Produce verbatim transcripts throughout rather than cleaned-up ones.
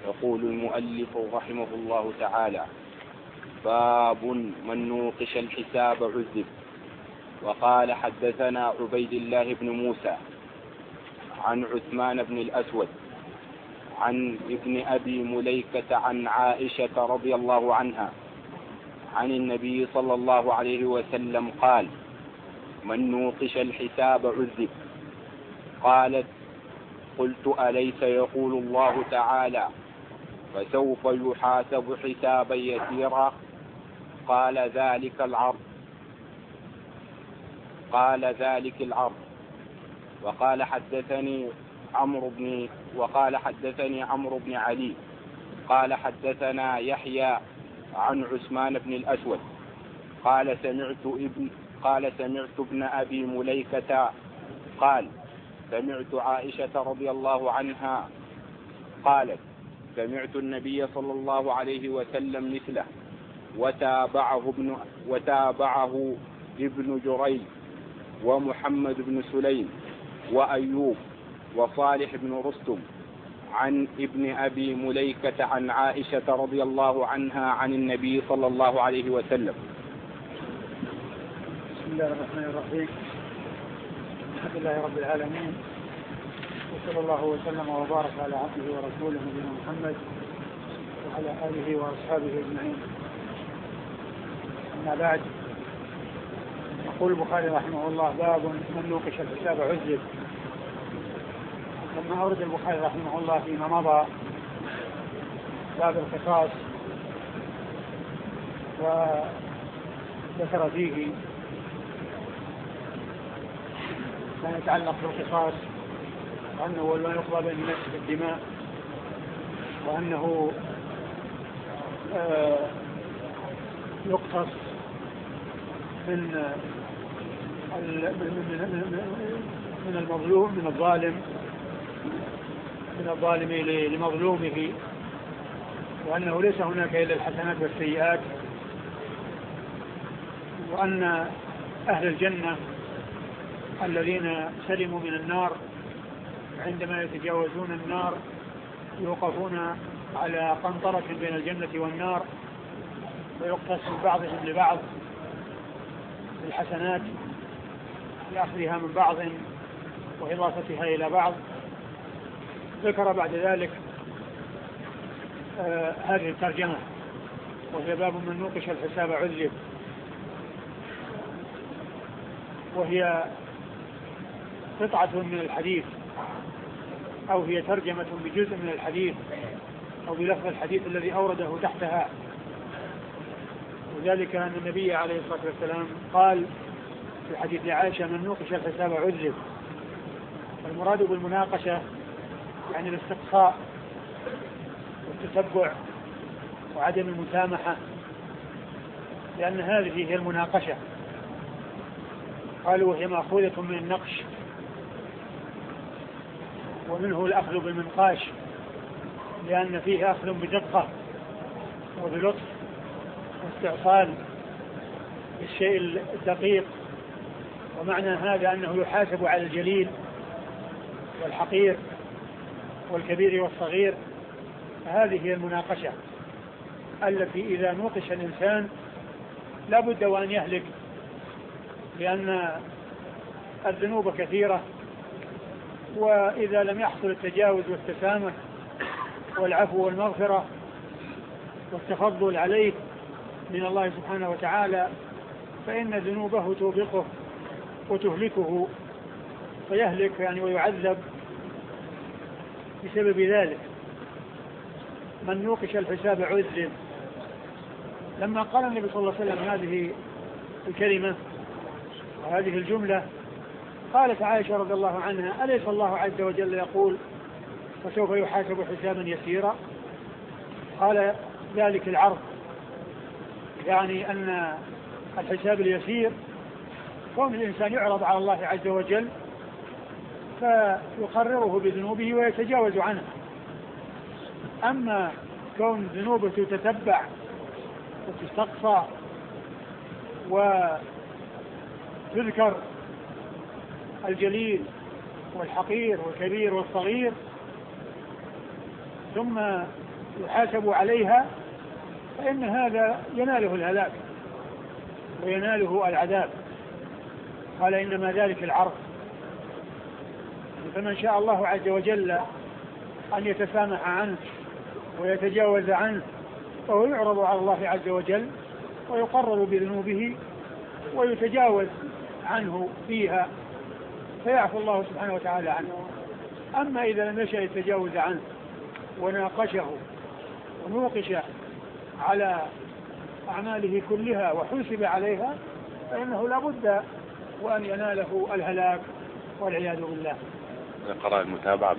يقول المؤلف رحمه الله تعالى: باب من نوقش الحساب عذب. وقال حدثنا عبيد الله بن موسى عن عثمان بن الأسود عن ابن أبي مليكة عن عائشة رضي الله عنها عن النبي صلى الله عليه وسلم قال: من نوقش الحساب عذب. قالت: قلت: أليس يقول الله تعالى: فسوف يحاسب حسابا يسيرا؟ قال: ذلك العرض قال ذلك العرض وقال حدثني عمرو بن وقال حدثني عمرو بن علي قال حدثنا يحيى عن عثمان بن الأسود قال سمعت ابن قال سمعت ابن أبي مليكة قال: سمعت عائشة رضي الله عنها قالت: سمعت النبي صلى الله عليه وسلم مثله، وتابعه ابن وتابعه ابن جريج ومحمد بن سليم وأيوب وصالح بن رستم عن ابن أبي مليكة عن عائشة رضي الله عنها عن النبي صلى الله عليه وسلم. بسم الله الرحمن الرحيم. الحمد لله رب العالمين، وصلى الله وسلم وبارك على عبده ورسوله نبينا محمد وعلى آله وأصحابه أجمعين. أما بعد، يقول البخاري رحمه الله: باب من نوقش الحساب عذب. لما أورد البخاري رحمه الله فيما مضى باب القصاص وذكر فيه ما يتعلق بالقصاص، وأنه هو ما يقضى بين الناس بالدماء، وأنه آه يقتص من من المظلوم من الظالم من الظالم لمظلومه، وأنه ليس هناك إلا الحسنات والسيئات، وأن أهل الجنة الذين سلموا من النار عندما يتجاوزون النار يوقفون على قنطرة بين الجنة والنار، ويقتص بعضهم لبعض الحسنات لأخذها من بعض وإضافتها إلى بعض. ذكر بعد ذلك آه هذه الترجمة، وهي باب من نوقش الحساب عذب، وهي قطعة من الحديث، أو هي ترجمة بجزء من الحديث أو بلفظ الحديث الذي أورده تحتها. وذلك أن النبي عليه الصلاة والسلام قال في حديث عائشة: من نوقش الحساب عذب. المراد بالمناقشة يعني الاستقصاء والتتبع وعدم المسامحة، لأن هذه هي المناقشة. قالوا: وهي مأخوذة من النقش، ومنه الأخذ بالمنقاش، لأن فيه أخذ بدقة وبلطف واستعصال بالشيء الدقيق. ومعنى هذا أنه يحاسب على الجليل والحقير والكبير والصغير. هذه هي المناقشة التي إذا نوقش الإنسان لا بد وأن يهلك، لأن الذنوب كثيرة، وإذا لم يحصل التجاوز والتسامح والعفو والمغفرة والتفضل عليه من الله سبحانه وتعالى فإن ذنوبه توبقه وتهلكه، فيهلك يعني ويعذب بسبب ذلك. من نوقش الحساب عذب. لما قال النبي صلى الله عليه وسلم هذه الكلمة وهذه الجملة، قالت عائشة رضي الله عنها: أليس الله عز وجل يقول: فسوف يحاسب حسابا يسيرا؟ قال: ذلك العرض، يعني أن الحساب اليسير كون الإنسان يعرض على الله عز وجل فيقرره بذنوبه ويتجاوز عنها. أما كون ذنوبه تتتبع وتستقصى وتذكر الجليل والحقير والكبير والصغير ثم يحاسب عليها فإن هذا يناله الهلاك ويناله العذاب. قال إنما ذلك العرض. فمن شاء الله عز وجل أن يتسامح عنه ويتجاوز عنه فهو يعرض على الله عز وجل ويقرر بذنوبه ويتجاوز عنه فيها فيعفو الله سبحانه وتعالى عنه. أما إذا لم يشأ التجاوز عنه وناقشه ونوقش على أعماله كلها وحسب عليها فإنه لا بد وأن يناله الهلاك والعياذ بالله. قرأ المتابعة.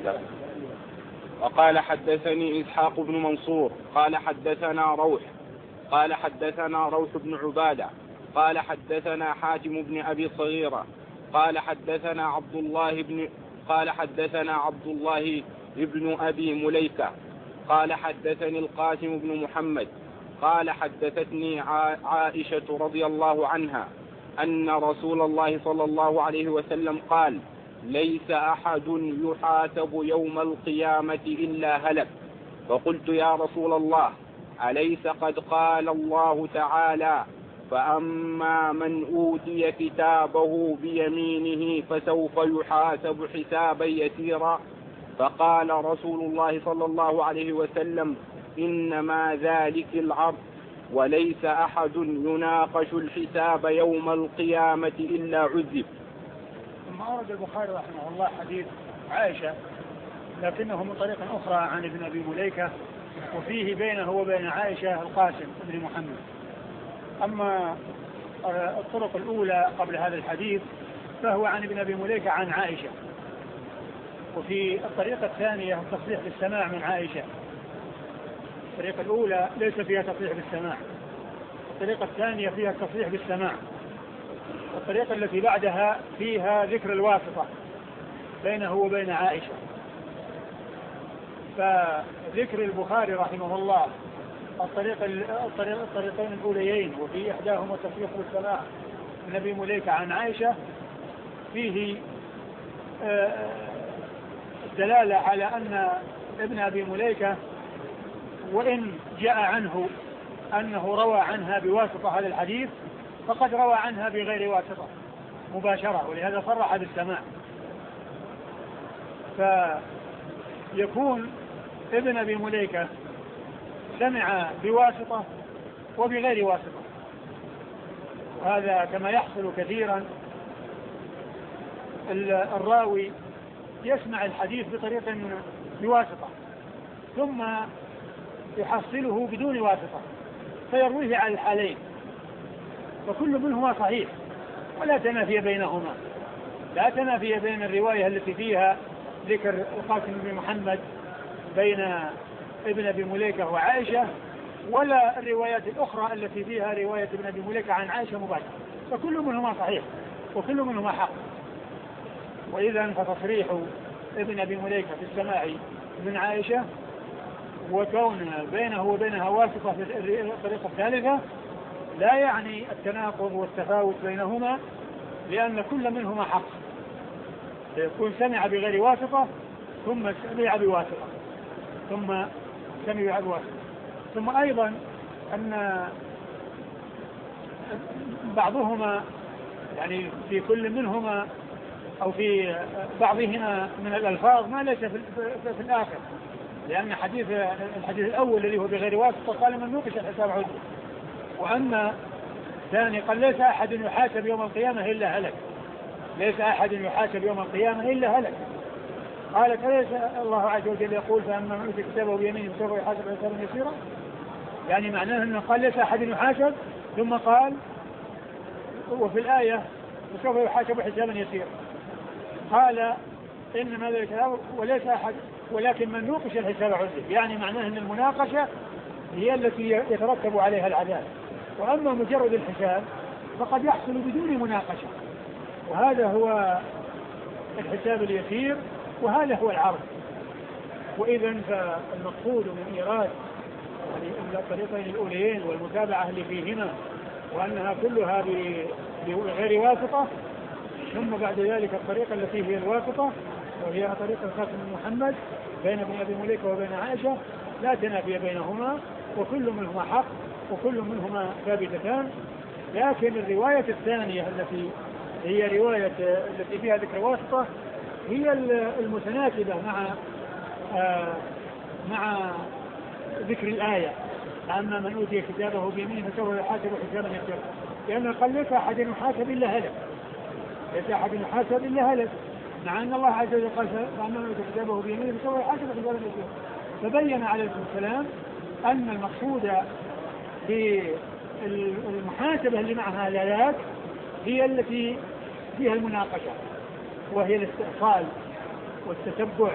وقال حدثني إسحاق بن منصور قال حدثنا روح قال حدثنا روح بن عبادة قال حدثنا حاتم بن أبي صغيرة قال حدثنا عبد الله بن قال حدثنا عبد الله ابن أبي مليكة قال حدثني القاسم بن محمد قال حدثتني عائشة رضي الله عنها أن رسول الله صلى الله عليه وسلم قال ليس أحد يحاسب يوم القيامة إلا هلك. فقلت يا رسول الله أليس قد قال الله تعالى فأما من أوتي كتابه بيمينه فسوف يحاسب حسابا يسيرا؟ فقال رسول الله صلى الله عليه وسلم إنما ذلك العرض وليس أحد يناقش الحساب يوم القيامة إلا عذب. ثم أورد البخاري رحمه الله حديث عائشة لكنه من طريق أخرى عن ابن أبي مليكة وفيه بينه وبين عائشة القاسم بن محمد. أما الطرق الأولى قبل هذا الحديث فهو عن ابن أبي مليكة عن عائشة. وفي الطريقة الثانية التصريح بالسماع من عائشة. الطريقة الأولى ليس فيها تصريح بالسماع، الطريقة الثانية فيها التصريح بالسماع، الطريقة التي بعدها فيها ذكر الواسطة بينه وبين عائشة. فذكر البخاري رحمه الله الطريق الطريق الطريقين الأوليين وفي إحداهما التصريح بالسماع من أبي مليكة عن عائشة فيه الدلالة على أن ابن أبي مليكة وإن جاء عنه أنه روى عنها بواسطة هذا الحديث فقد روى عنها بغير واسطة مباشرة ولهذا صرح بالسماع. فيكون ابن أبي مليكة سمع بواسطة وبغير واسطة. وهذا كما يحصل كثيرا الراوي يسمع الحديث بطريق بواسطة ثم يحصله بدون واسطة فيرويه على الحالين فكل منهما صحيح ولا تنافي بينهما. لا تنافي بين الرواية التي فيها ذكر القاسم بن محمد بين ابن أبي مليكة وعائشة ولا الروايات الأخرى التي فيها رواية ابن أبي مليكة عن عائشة مباشرة، فكل منهما صحيح وكل منهما حق. وإذا فتصريح ابن أبي مليكة في السماع من عائشة وكون بينه وبينها واسطة في الطريقة الثالثة لا يعني التناقض والتفاوت بينهما، لأن كل منهما حق. يكون سمع بغير واسطة ثم سمع بواسطة ثم سمع بواسطة. ثم أيضا أن بعضهما يعني في كل منهما أو في بعضهما من الألفاظ ما ليس في, في الآخر، لأن حديث الحديث الأول الذي هو بغير واسطة قال من نوقش الحساب عذر، وأما ثاني قال ليس أحد يحاسب يوم القيامة إلا هلك. ليس أحد يحاسب يوم القيامة إلا هلك. قالت أليس الله عز وجل يقول فأما من أوتي كتابه بيمينه فسوف يحاسب حسابا يسيرا؟ يعني معناه أنه قال ليس أحد يحاسب ثم قال وفي الآية فسوف يحاسب حسابا يسيرا. قال إنما ذلك وليس أحد ولكن من نوقش الحساب عذب، يعني معناه أن المناقشة هي التي يترتب عليها العذاب، وأما مجرد الحساب فقد يحصل بدون مناقشة، وهذا هو الحساب اليسير وهذا هو العرض. وإذا فالمقصود من إيراد الطريقين الأوليين والمتابعة اللي فيهما وأنها كلها بغير واسطة، ثم بعد ذلك الطريقة التي هي الواسطة وهي طريقة القاسم بن محمد بين ابن أبي مليكة وبين عائشة، لا تنافي بينهما وكل منهما حق وكل منهما ثابتتان. لكن الرواية الثانية التي هي رواية التي فيها ذكر واسطة هي المتناسبة مع آه مع ذكر الآية: أما من أوتي كتابه بيمينه فسوف يحاسب حسابا يسيرا. لأنه قال ليس أحد يحاسب إلا هلك، ليس أحد يحاسب إلا هلك، مع أن الله عز وجل قال: فأما من أوتي كتابه بيمينه فسوف يحاسب حسابا يسيرا. فبين عليه السلام أن المقصود بالمحاسبة اللي معها الآيات هي التي فيها المناقشة، وهي الاستئصال والتتبع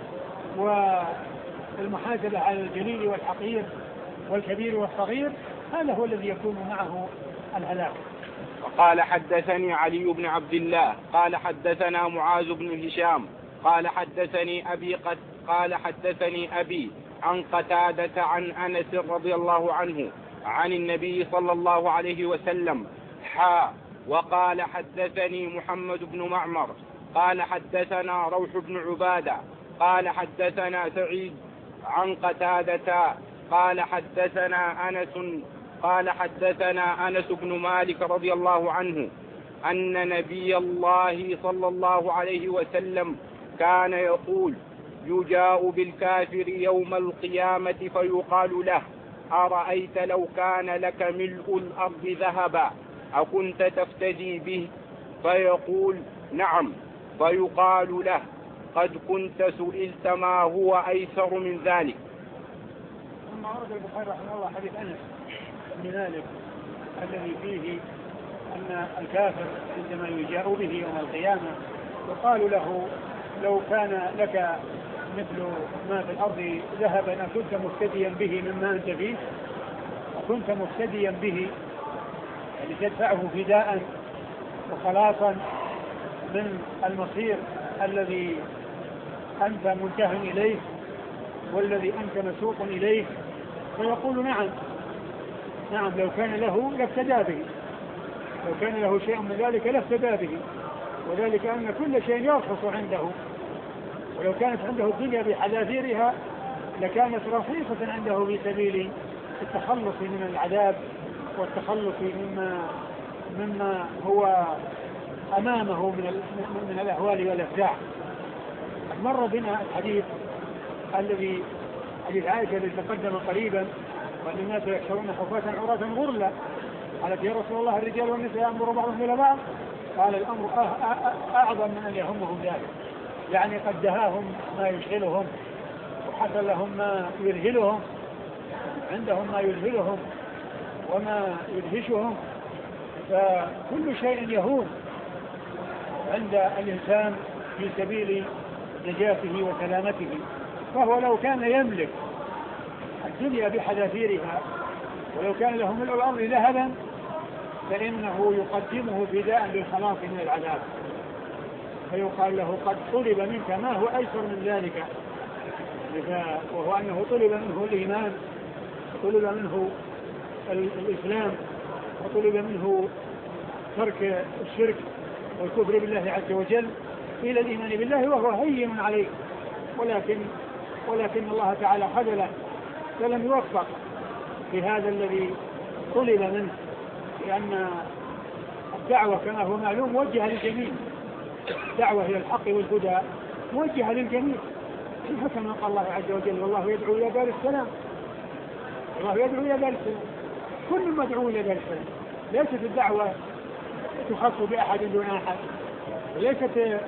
والمحاسبة على الجليل والحقير والكبير والصغير. هذا هو الذي يكون معه الهلاك. وقال حدثني علي بن عبد الله قال حدثنا معاذ بن هشام قال حدثني أبي قد قال حدثني أبي عن قتادة عن أنس رضي الله عنه عن النبي صلى الله عليه وسلم حا وقال حدثني محمد بن معمر قال حدثنا روح بن عبادة قال حدثنا سعيد عن قتادة قال حدثنا أنس قال حدثنا أنس بن مالك رضي الله عنه أن نبي الله صلى الله عليه وسلم كان يقول: يجاء بالكافر يوم القيامة فيقال له: أرأيت لو كان لك ملء الأرض ذهبا أكنت تفتدي به؟ فيقول: نعم. فيقال له: قد كنت سئلت ما هو أيسر من ذلك. ثم ورد البخاري رحمه الله حديث أنس بن مالك الذي فيه أن الكافر عندما يجاء به يوم القيامة يقال له: لو كان لك مثل ما في الأرض ذهبا أكنت مفتديا به مما أنت فيه؟ وكنت مفتديا به يعني تدفعه فداء وخلاصا من المصير الذي أنت منتهى إليه والذي أنت مسوق إليه. فيقول: نعم نعم لو كان له لافتدى به، لو كان له شيء من ذلك لافتدى به، وذلك أن كل شيء يرخص عنده، ولو كانت عنده الدنيا بحذافيرها لكانت رخيصة عنده في سبيل التخلص من العذاب والتخلص مما مما هو أمامه من من الأهوال والأفزاع. مر بنا الحديث الذي حديث عائشة الذي تقدم قريبا: وأن الناس يحشرون حفاة عراة غرلا. قالت: يا رسول الله الرجال والنساء يأمر بعضهم إلى بعض؟ قال: الأمر أعظم من أن يهمهم ذلك، يعني قد دهاهم ما يشغلهم وحصل لهم ما يذهلهم، عندهم ما يذهلهم وما يدهشهم، فكل شيء يهون عند الإنسان في سبيل نجاته وسلامته. فهو لو كان يملك الدنيا بحذافيرها ولو كان له ملء الأرض ذهبا فإنه يقدمه فداء للخلاص من العذاب، فيقال له: قد طلب منك ما هو أيسر من ذلك، وهو أنه طلب منه الإيمان، طلب منه الإسلام، وطلب منه ترك الشرك والكفر بالله عز وجل إلى الإيمان بالله، وهو هين عليه، ولكن ولكن الله تعالى خذله فلم يوفق في هذا الذي طلب منه، لأن الدعوة كما هو معلوم موجهة للجميع، الدعوة إلى الحق والهدى موجهة للجميع، كما قال الله عز وجل: والله يدعو إلى دار السلام، الله يدعو إلى دار السلام، كل مدعو إلى دار السلام. ليست الدعوة تخص بأحد دون أحد، وليست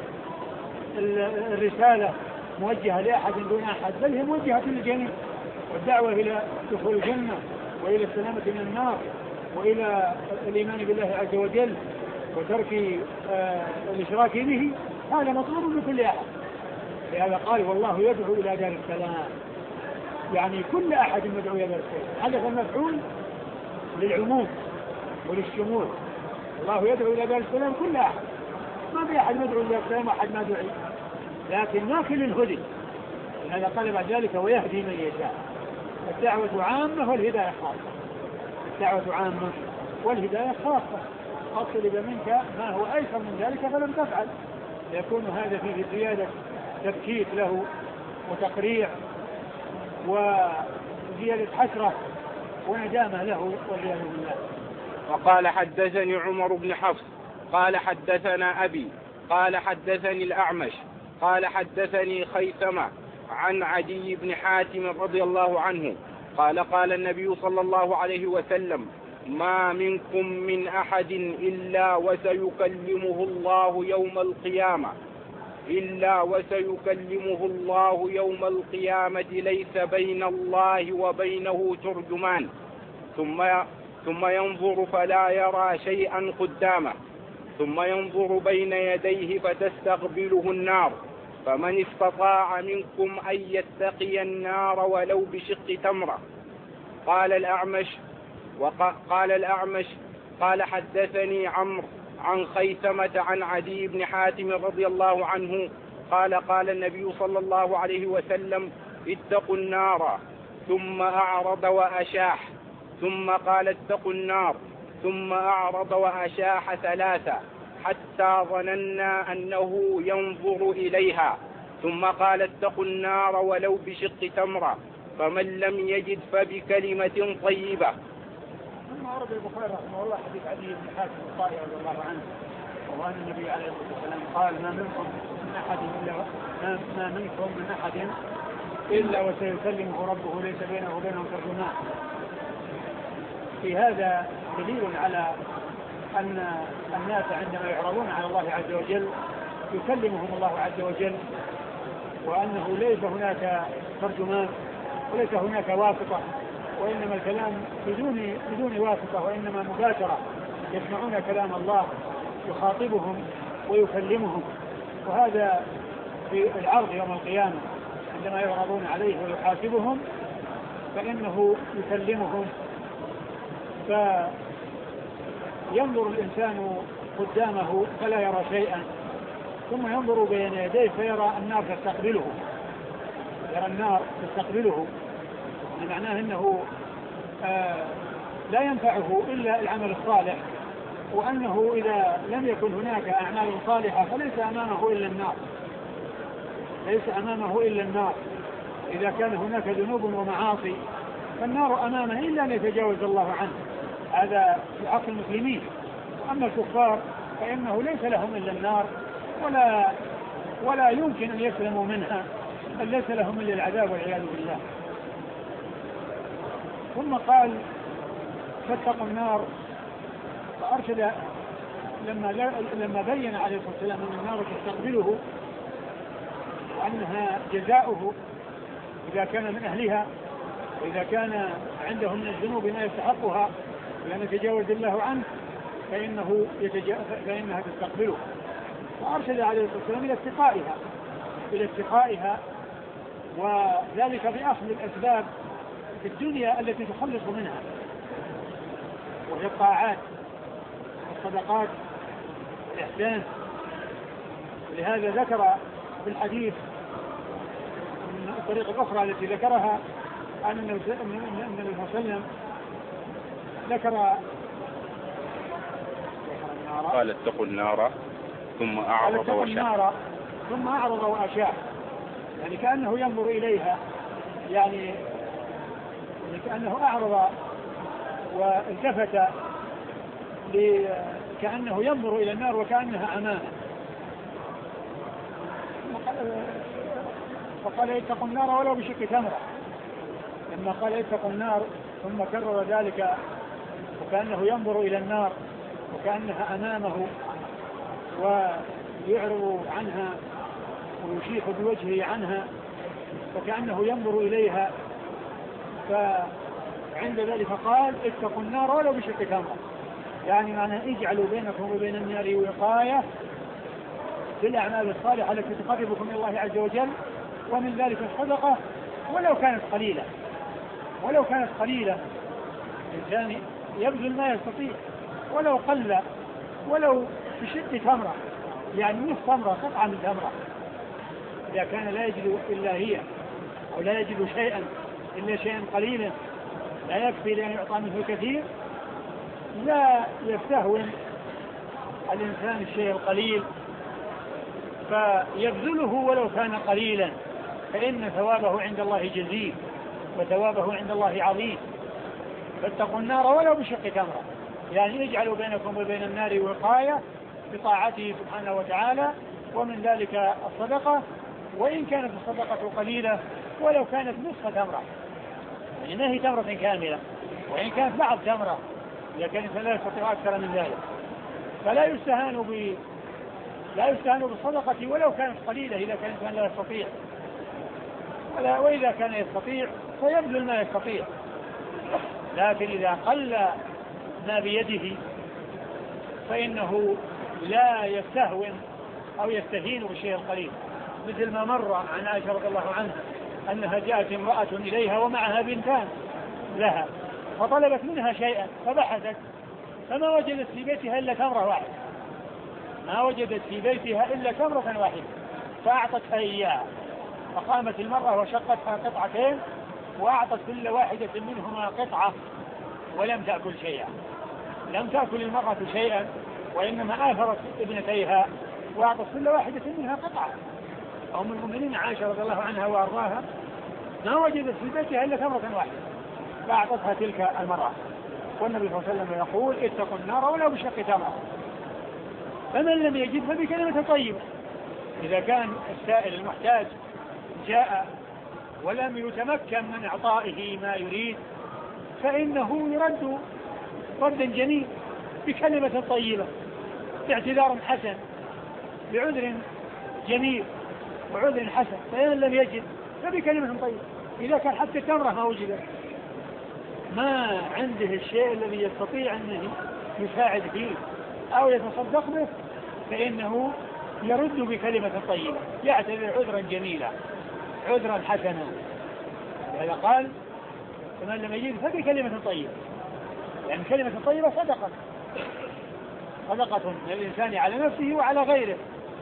الرسالة موجهة لأحد دون أحد، بل هي موجهة للجميع، والدعوة إلى دخول الجنة وإلى السلامة من النار وإلى الإيمان بالله عز وجل وترك آه الإشراك به، هذا مطلوب من كل أحد. لهذا قال: والله يدعو إلى دار السلام، يعني كل أحد مدعو إلى دار السلام. هذا المفعول للعموم وللشمول، الله يدعو إلى دار السلام كل أحد، ما في أحد مدعو إلى دار السلام وأحد ما دعي، لكن ناكل الهدي. لهذا قال بعد ذلك: ويهدي من يشاء. الدعوة عامة والهداية خاصة، الدعوة عامة والهداية خاصة. قد طلب منك ما هو أيسر من ذلك فلم تفعل، يكون هذا فيه زيادة تبكيت له وتقريع وزيادة حسرة وندامة له والعياذ بالله. وقال حدثني عمر بن حفص قال حدثنا أبي قال حدثني الأعمش قال حدثني خيثمة عن عدي بن حاتم رضي الله عنه قال قال النبي صلى الله عليه وسلم ما منكم من أحد إلا وسيكلمه الله يوم القيامة إلا وسيكلمه الله يوم القيامة ليس بين الله وبينه ترجمان ثم ثم ينظر فلا يرى شيئا قدامه ثم ينظر بين يديه فتستقبله النار فمن استطاع منكم أن يتقي النار ولو بشق تمرة. قال الأعمش وقال الأعمش قال حدثني عمرو عن خيثمة عن عدي بن حاتم رضي الله عنه قال قال النبي صلى الله عليه وسلم اتقوا النار ثم أعرض وأشاح ثم قال اتقوا النار ثم أعرض وأشاح ثلاثة حتى ظننا أنه ينظر إليها ثم قال اتقوا النار ولو بشق تمرة فمن لم يجد فبكلمة طيبة. ثم أورد البخاري رحمه الله حديث عدي بن حاتم الطائي رضي الله عنه وأن النبي عليه الصلاة والسلام قال ما منكم من أحد إلا ما منكم من أحد إلا وسيكلمه ربه ليس بينه وبينه ترجمان. في هذا دليل على أن الناس عندما يعرضون على الله عز وجل يكلمهم الله عز وجل وأنه ليس هناك ترجمان وليس هناك واسطة وإنما الكلام بدون بدون واسطة وإنما مباشرة يسمعون كلام الله يخاطبهم ويكلمهم. وهذا في العرض يوم القيامة عندما يعرضون عليه ويحاسبهم فإنه يكلمهم فينظر الإنسان قدامه فلا يرى شيئا ثم ينظر بين يديه فيرى النار تستقبله يرى النار تستقبله معناه أنه آه لا ينفعه إلا العمل الصالح وأنه إذا لم يكن هناك أعمال صالحة فليس أمامه إلا النار ليس أمامه إلا النار. إذا كان هناك ذنوب ومعاصي فالنار أمامه إلا أن يتجاوز الله عنه. هذا في حق المسلمين. وأما الكفار فإنه ليس لهم إلا النار ولا ولا يمكن أن يسلموا منها بل ليس لهم إلا العذاب والعياذ بالله. ثم قال فاتقوا النار فأرشد لما لما بين عليه الصلاة والسلام أن النار تستقبله وأنها جزاؤه إذا كان من أهلها وإذا كان عنده من الذنوب ما يستحقها لأن يتجاوز الله عنه فإنه فإنها تستقبله. فأرشد عليه الصلاة والسلام إلى اتقائها إلى اتقائها وذلك بأخذ الأسباب في الدنيا التي تخلص منها وهي الطاعات والصدقات والإحسان. لهذا ذكر في الحديث من الطريقة الأخرى التي ذكرها أن النبي صلى الله عليه وسلم ذكر قال اتقوا النار ثم أعرض وأشاح ثم أعرض وأشاح يعني كأنه ينظر إليها يعني كأنه أعرض والتفت كأنه ينظر إلى النار وكأنها أمامه. فقال اتقوا النار ولو بشق تمرة. لما قال اتقوا النار ثم كرر ذلك وكأنه ينظر إلى النار وكأنها أمامه ويعرض عنها ويشيح بوجهه عنها وكأنه ينظر إليها. فعند ذلك قال اتقوا النار ولو بشق تمرة يعني معنى اجعلوا بينكم وبين النار وقاية بالأعمال الصالحة التي تقربكم من الله عز وجل ومن ذلك الصدقة ولو كانت قليلة ولو كانت قليلة الإنسان يبذل ما يستطيع ولو قل ولو بشق تمرة يعني نصف تمرة قطعة من تمرة إذا كان لا يجد إلا هي أو لا يجد شيئا إلا شيئا قليلا لا يكفي لأن يعطى منه الكثير لا يستهون الإنسان الشيء القليل فيبذله ولو كان قليلا فإن ثوابه عند الله جزيل وثوابه عند الله عظيم. فاتقوا النار ولو بشق تمرة، يعني اجعلوا بينكم وبين النار وقاية بطاعته سبحانه وتعالى، ومن ذلك الصدقة، وإن كانت الصدقة قليلة ولو كانت نصف تمرة، يعني ما هي تمرة كاملة، وإن كانت بعض تمرة إذا كان الإنسان لا يستطيع أكثر من ذلك، فلا يستهان ب لا يستهان بالصدقة ولو كانت قليلة إذا كان الإنسان لا يستطيع، وإذا كان يستطيع فيبذل ما يستطيع. لكن إذا قل ما بيده فإنه لا يستهون أو يستهين بالشيء القليل، مثل ما مر عن عائشة رضي الله عنها أنها جاءت امرأة إليها ومعها بنتان لها، فطلبت منها شيئا فبحثت فما وجدت في بيتها إلا تمرة واحدة، ما وجدت في بيتها إلا تمرة واحدة، فأعطتها إياها. فقامت المرأة وشقتها قطعتين وأعطت كل واحدة منهما قطعة ولم تأكل شيئا، لم تأكل المرأة شيئا، وإنما آثرت ابنتيها وأعطت كل واحدة منها قطعة. أم المؤمنين عائشة رضي الله عنها وأرضاها ما وجدت في بيتها إلا تمرة واحدة فأعطتها تلك المرأة. والنبي صلى الله عليه وسلم يقول اتقوا النار ولو بشق تمرة. فمن لم يجد فبكلمة طيبة، إذا كان السائل المحتاج جاء ولم يتمكن من إعطائه ما يريد فإنه يرد ردا جميل بكلمة طيبة، باعتذار حسن، بعذر جميل وعذر حسن. فإن لم يجد فبكلمة طيبة. إذا كان حتى التمرة ما وجدت، ما عنده الشيء الذي يستطيع أن يساعد فيه أو يتصدق به، فإنه يرد بكلمة طيبة، يعتذر عذرا جميلا عذرا حسنا. هذا قال فمن لم يجد فبكلمة طيبة، يعني كلمة طيبة صدقة، صدقة من الإنسان على نفسه وعلى غيره.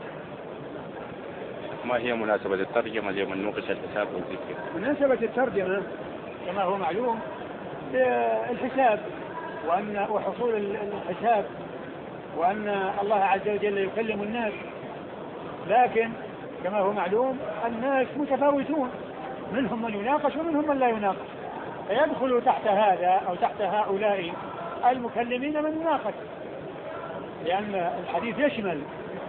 ما هي مناسبة الترجمة لمن نوقش الحساب والذكر؟ مناسبة الترجمة كما هو معلوم الحساب، وأن وحصول الحساب، وأن الله عز وجل يكلم الناس، لكن كما هو معلوم الناس متفاوتون، منهم من يناقش ومنهم من لا يناقش، فيدخل تحت هذا أو تحت هؤلاء المكلمين من يناقش، لأن الحديث يشمل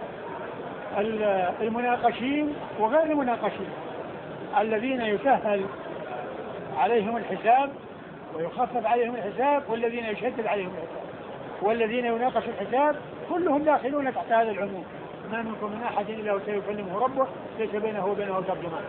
المناقشين وغير المناقشين، الذين يسهل عليهم الحساب ويخفف عليهم الحساب، والذين يشدد عليهم الحساب، والذين يناقش الحساب كلهم داخلون تحت هذا العموم. ما منكم من أحد إلا وسيكلمه ربه ليس بينه وبينه ترجمان.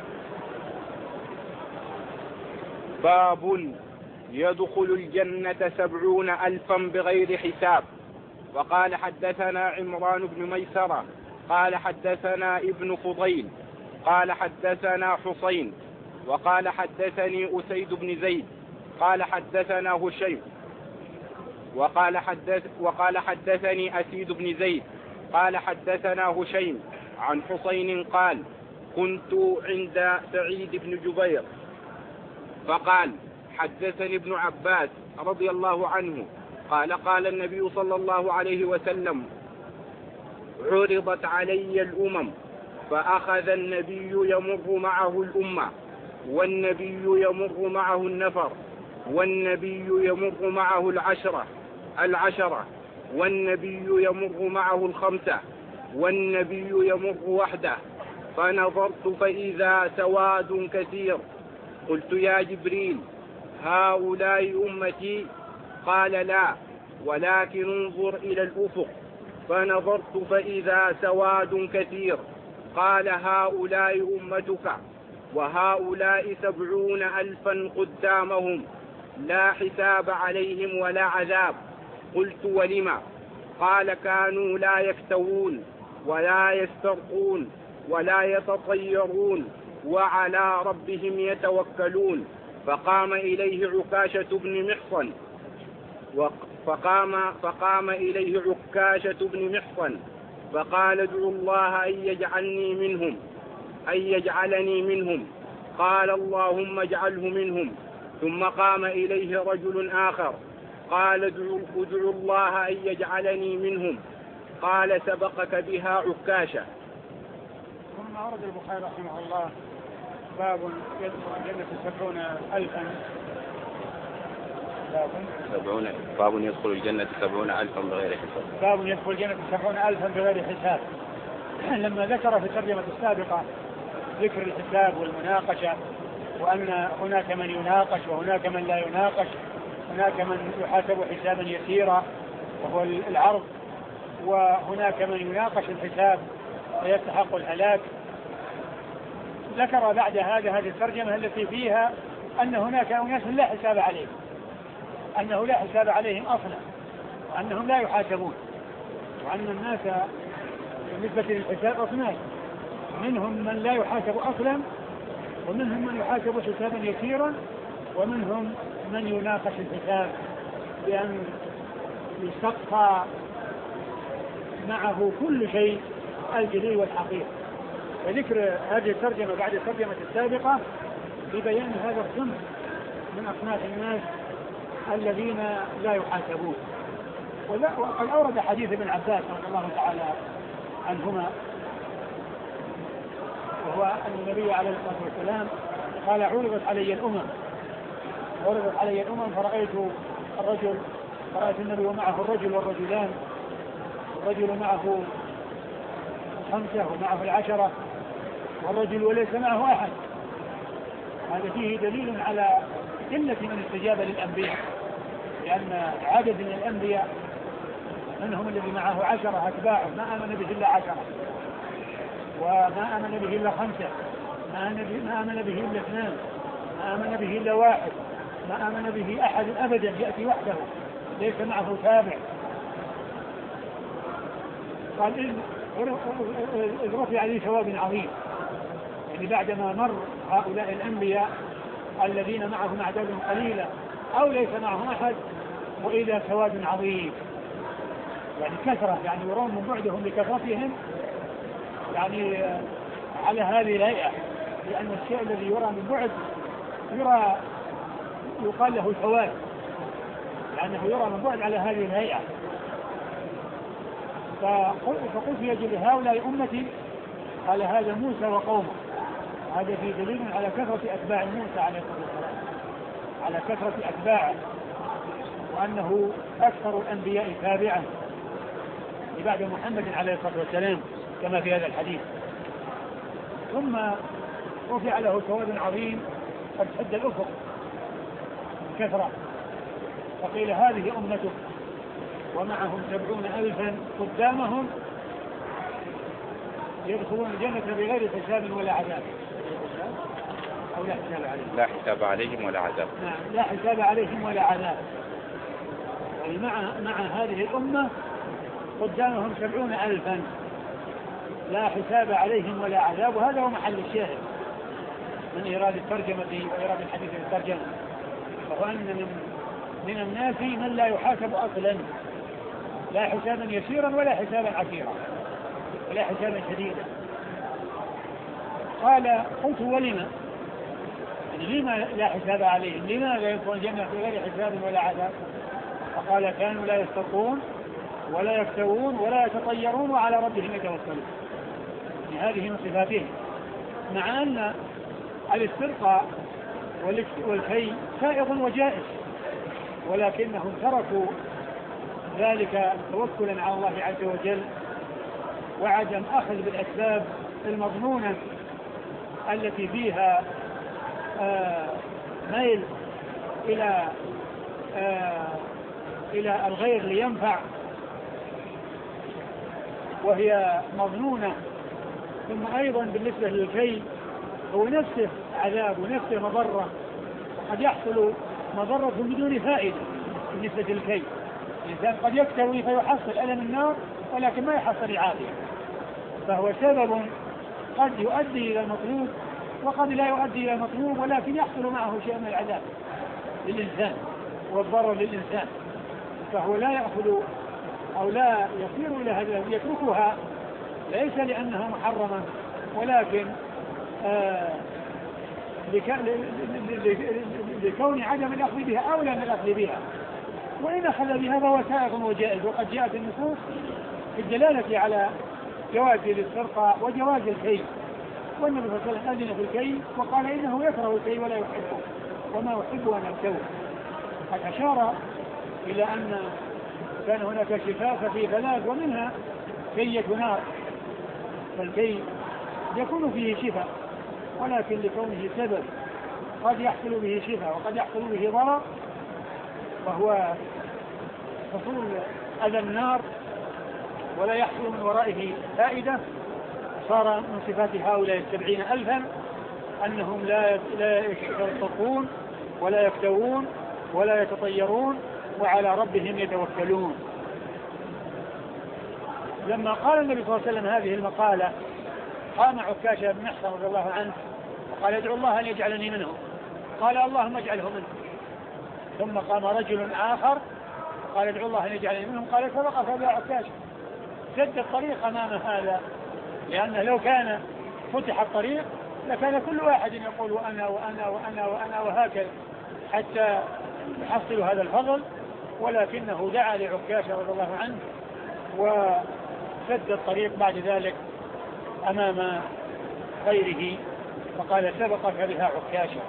باب يدخل الجنة سبعون ألفا بغير حساب. وقال حدثنا عمران بن ميسرة قال حدثنا ابن فضيل قال حدثنا حسين وقال حدثني أسيد بن زيد قال حدثنا هشيم وقال حدث وقال حدثني أسيد بن زيد قال حدثنا هشيم عن حسين قال كنت عند سعيد بن جبير فقال حدثني ابن عباس رضي الله عنه قال قال النبي صلى الله عليه وسلم عرضت علي الأمم فأخذ النبي يمر معه الأمة والنبي يمر معه النفر والنبي يمر معه العشرة العشرة والنبي يمر معه الخمسة والنبي يمر وحده فنظرت فإذا سواد كثير قلت يا جبريل هؤلاء أمتي؟ قال لا ولكن انظر إلى الأفق فنظرت فإذا سواد كثير قال هؤلاء أمتك وهؤلاء سبعون ألفا قدامهم لا حساب عليهم ولا عذاب. قلت ولما؟ قال كانوا لا يكتوون ولا يسترقون ولا يتطيرون وعلى ربهم يتوكلون. فقام إليه عكاشة بن محصن فقام, فقام إليه عكاشة بن محصن فقال ادعوا الله أن يجعلني منهم أن يجعلني منهم. قال اللهم اجعله منهم. ثم قام إليه رجل آخر قال ادعوا الله أن يجعلني منهم. قال سبقك بها عكاشة. ثم أورد البخاري رحمه الله باب يدخل الجنة سبعون ألفا. باب سبعون باب يدخل الجنة سبعون ألفا بغير حساب. باب يدخل الجنة سبعون ألفا بغير حساب. لما ذكر في الترجمة السابقة ذكر الحساب والمناقشة، وأن هناك من يناقش وهناك من لا يناقش، هناك من يحاسب حسابا يسيرا وهو العرض، وهناك من يناقش الحساب ويستحق الهلاك. ذكر بعد هذا هذه الترجمة التي فيها أن هناك أناس لا حساب عليهم، أنه لا حساب عليهم أصلا، وأنهم لا يحاسبون، وأن الناس بالنسبة للحساب أصناف، منهم من لا يحاسب أصلا، ومنهم من يحاسب حسابا يسيرا، ومنهم من يناقش الحساب بأن يستقصى معه كل شيء الجلي والحقيقي. وذكر هذه الترجمة بعد الترجمة السابقة ببيان هذا الصنف من أصناف الناس الذين لا يحاسبون. وقد أورد حديث ابن عباس رضي الله تعالى عنهما، وهو أن النبي عليه الصلاة والسلام قال: عرضت علي الأمم عرضت علي الأمم فرأيت الرجل فرأيت النبي ومعه الرجل والرجلان، الرجل معه خمسة ومعه العشرة، والرجل وليس معه أحد. هذا فيه دليل على قلة من استجاب للأنبياء، لأن عدد من الأنبياء منهم الذي معه عشرة أتباعه ما آمن به إلا عشرة، وما آمن به إلا خمسة، ما آمن به إلا اثنان، ما آمن به إلا واحد، ما آمن به أحد أبدا، يأتي وحده ليس معه تابع. قال إذ رفع لي ثواب عظيم، يعني بعدما مر هؤلاء الأنبياء الذين معهم أعداد قليلة أو ليس معهم أحد، وإذا ثواب عظيم، يعني كثرة، يعني يرون من بعدهم بكثرتهم، يعني على هذه الهيئة، لأن الشيء الذي يرى من بعد يرى يقال له ثواب، لأنه يرى من بعد على هذه الهيئة. فقلت يجب هؤلاء أمتي، قال هذا موسى وقومه. هذا في دليل على كثرة أتباع موسى عليه الصلاة والسلام، على كثرة أتباعه، وأنه أكثر الأنبياء تابعا بعد محمد عليه الصلاة والسلام كما في هذا الحديث. ثم رفع له ثواب عظيم قد سد الأفق كثرة، فقيل هذه أمتك ومعهم سبعون ألفا قدامهم يدخلون الجنة بغير حساب ولا عذاب، أو لا حساب عليهم لا حساب عليهم ولا عذاب. نعم، لا حساب عليهم ولا عذاب. يعني مع مع هذه الأمة قدامهم سبعون ألفا لا حساب عليهم ولا عذاب. وهذا هو محل الشاهد من إيراد الترجمة وإيراد الحديث الترجمة، وهو أن من من الناس من لا يحاسب أصلا، لا حسابا يسيرا ولا حسابا عسيرا ولا حسابا شديدا. قال: قلت ولما؟ يعني لما لا حساب عليهم؟ لماذا يدخلون الجنة بغير حساب ولا عذاب؟ فقال: كانوا لا يستطيعون ولا يكتوون ولا يتطيرون وعلى ربهم يتوكلون. يعني هذه من صفاتهم، مع أن الاسترقاء والكي سائغ وجائز، ولكنهم تركوا ذلك توكلا على الله عز وجل، وعدم أخذ بالأسباب المضمونة التي فيها آه ميل إلى آه إلى الغير لينفع، وهي مضمونة. ثم أيضا بالنسبة للكي هو نفسه عذاب ونفسه مضرة، وقد يحصل مضرة بدون فائدة. بالنسبة للكي الإنسان قد يكتوي فيحصل ألم النار ولكن ما يحصل العافية، فهو سبب قد يؤدي إلى المطلوب وقد لا يؤدي إلى المطلوب، ولكن يحصل معه شيء من العذاب للإنسان والضرر للإنسان، فهو لا يأخذ أو لا يصير إلى هذا، يتركها ليس لأنها محرمة، ولكن آه لكون عدم الأخذ بها أولى من الأخذ بها، وإن أخذ بها فهو سائغ وجائز. وقد جاءت النصوص في الدلالة على جواز الاسترقاء وجواز الكي، والنبي صلى الله عليه وسلم أذن في الكي وقال إنه يكره الكي ولا يحبه وما يحب أن أكتوه. قد أشار إلى أن كان هناك شفاء في ثلاث ومنها كية نار، فالكي يكون فيه شفاء ولكن لكونه سبب قد يحصل به شفاء وقد يحصل به ضرر، وهو حصول أذى النار ولا يحصل من ورائه فائدة، صار من صفات هؤلاء السبعين ألفا أنهم لا لا يشترطون ولا يكتوون ولا يتطيرون وعلى ربهم يتوكلون. لما قال النبي صلى الله عليه وسلم هذه المقالة قام عكاشة بن محصن رضي الله عنه وقال ادعو الله أن يجعلني منهم، قال اللهم اجعله منهم. ثم قام رجل آخر قال ادعو الله أن يجعلني منهم، قال سبق فباع عكاشة، سد الطريق أمام هذا، لأنه لو كان فتح الطريق لكان كل واحد يقول وأنا وأنا وأنا وأنا وهكذا حتى يحصل هذا الفضل، ولكنه دعا لعكاشة رضي الله عنه وسد الطريق بعد ذلك أمام غيره فقال سبقك بها عكاشة.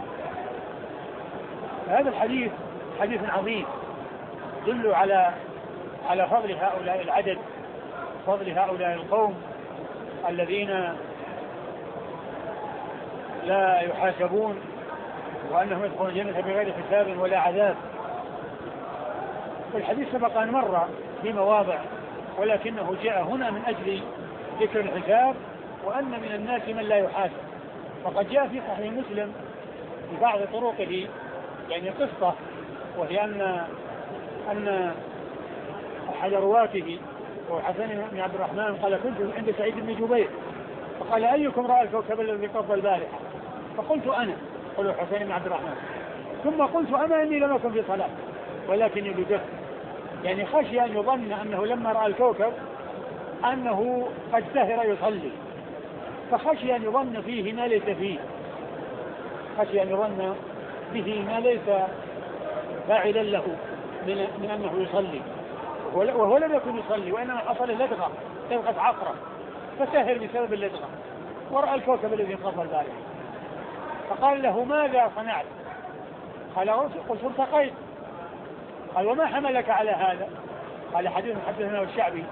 هذا الحديث حديث عظيم يدل على على فضل هؤلاء العدد، فضل هؤلاء القوم الذين لا يحاسبون وأنهم يدخلون الجنة بغير حساب ولا عذاب. والحديث سبق أن مر في مواضع ولكنه جاء هنا من أجل ذكر الحساب وأن من الناس من لا يحاسب. وقد جاء في صحيح مسلم في بعض طرقه يعني قصة، وهي أن أن أحد رواته وحسن بن عبد الرحمن قال كنت عند سعيد بن جبير فقال أيكم رأى الكوكب الذي قضى البارحة؟ فقلت أنا، قلت حسين بن عبد الرحمن، ثم قلت أما إني لم أكن في صلاة ولكني بدفت، يعني خشي أن يظن أنه لما رأى الكوكب أنه قد سهر يصلي، فخشي أن يظن فيه ما ليس فيه، خشي أن يظن به ما ليس فاعلا له من, من أنه يصلي، وهو لم يكن يصلي وإنما حصل لدغة لدغة عقرب فسهر بسبب اللدغة ورأى الكوكب الذي انقضى البارحة. فقال له ماذا صنعت؟ قال قلت ارتقيت. قال وما حملك على هذا؟ قال حديث حدثنا الشعبي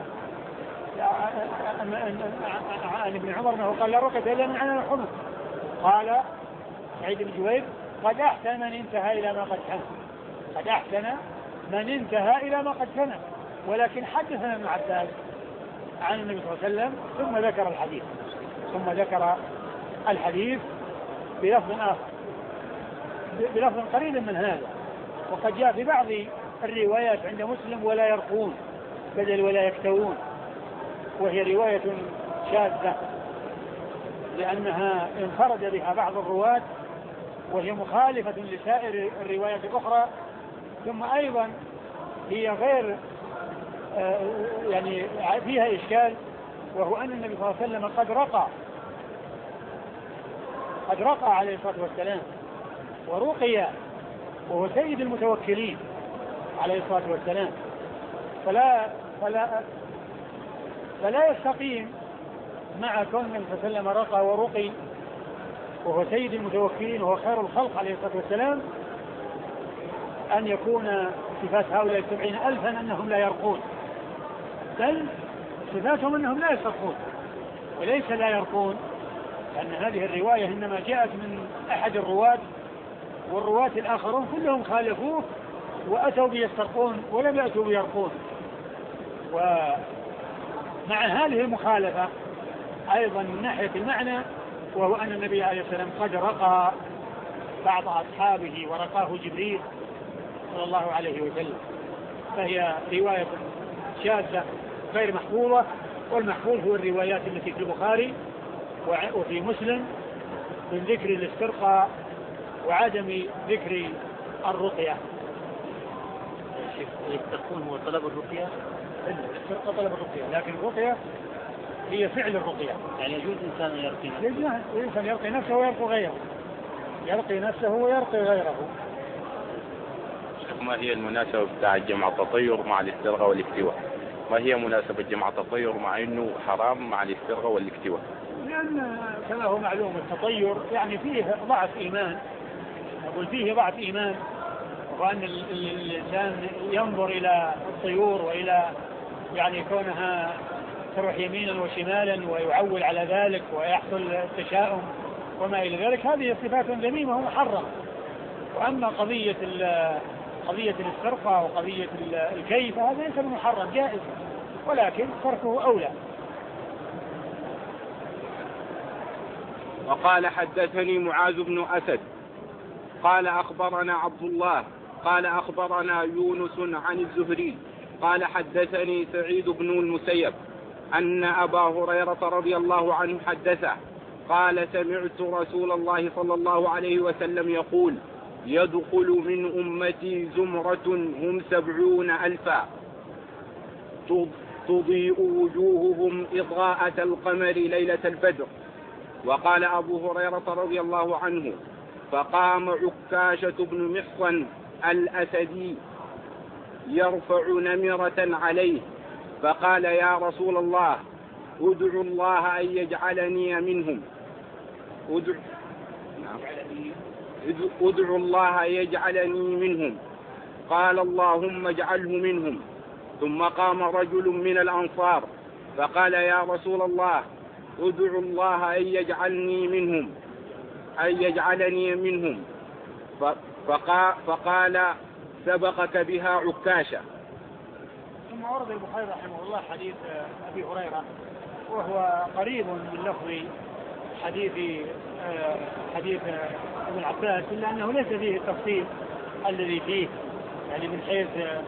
عن ابن عمر انه قال لا رقية الا من عنان الحمص. قال سعيد بن جبير قد احسن من انتهى الى ما قد كان، قد احسن من انتهى الى ما قد كان. ولكن حدثنا ابن عباس عن النبي صلى الله عليه وسلم ثم ذكر الحديث ثم ذكر الحديث بلفظ آخر بلفظ قريب من هذا. وقد جاء في بعض الروايات عند مسلم ولا يرقون بدل ولا يكتوون، وهي رواية شاذة لأنها انفرد بها بعض الرواة وهي مخالفة لسائر الروايات الأخرى، ثم أيضا هي غير يعني فيها إشكال، وهو أن النبي صلى الله عليه وسلم قد رقى قد رقى عليه الصلاة والسلام ورقي وهو سيد المتوكلين عليه الصلاة والسلام، فلا فلا فلا يستقيم مع كون النبي صلى الله عليه وسلم رقى ورقي وهو سيد المتوكلين وهو خير الخلق عليه الصلاة والسلام أن يكون صفات هؤلاء السبعين ألفا أنهم لا يرقون، بل صفاتهم أنهم لا يسترقون وليس لا يرقون، لأن هذه الرواية إنما جاءت من أحد الرواة والرواة الآخرون كلهم خالفوه وأتوا بيسترقون ولم يأتوا بيرقون. ومع هذه المخالفة أيضا من ناحية المعنى، وهو أن النبي عليه السلام قد رقى بعض أصحابه ورقاه جبريل صلى الله عليه وسلم، فهي رواية شاذة غير محفوظة، والمحفوظ هو الروايات التي في البخاري وفي مسلم من ذكر الاسترقاء وعدم ذكر الرقية. يسترقون هو طلب الرقية؟ الاسترقاء طلب الرقية، لكن الرقية هي فعل الرقية. يعني يجوز إنسان يرقي نفسه؟ يجوز إنسان يرقي نفسه ويرقي غيره، يرقي نفسه ويرقي غيره. ما هي المناسبة بتاع جمع التطير مع الاسترقاء والاكتواء؟ ما هي مناسبة جمع التطير مع انه حرام مع الاسترقاء والاكتواء؟ لأن كما هو معلوم التطير يعني فيه ضعف إيمان، أقول فيه ضعف إيمان، وأن الإنسان ينظر إلى الطيور وإلى يعني كونها تروح يمينا وشمالا ويعول على ذلك ويحصل التشاؤم وما إلى ذلك، هذه صفات ذميمة ومحرمة. وأما قضية قضية الاسترقاء وقضية الكيف هذا ليس محرم، جائز، ولكن تركه أولى. وقال حدثني معاذ بن أسد قال أخبرنا عبد الله قال أخبرنا يونس عن الزهري قال حدثني سعيد بن المسيب أن أبا هريرة رضي الله عنه حدثه قال سمعت رسول الله صلى الله عليه وسلم يقول يدخل من أمتي زمرة هم سبعون ألفا تضيء وجوههم إضاءة القمر ليلة البدر. وقال أبو هريرة رضي الله عنه فقام عكاشة بن محصن الأسدي يرفع نمرة عليه فقال يا رسول الله ادعو الله أن يجعلني منهم ادعو, ادعو الله أن يجعلني منهم قال اللهم اجعله منهم. ثم قام رجل من الأنصار فقال يا رسول الله ادعو الله أن يجعلني منهم أن يجعلني منهم فقال, فقال سبقك بها عكاشة. ثم ورد البخاري رحمه الله حديث أبي هريرة وهو قريب من لفظ حديث حديث ابن عباس، إلا أنه ليس فيه التفصيل الذي فيه يعني من حيث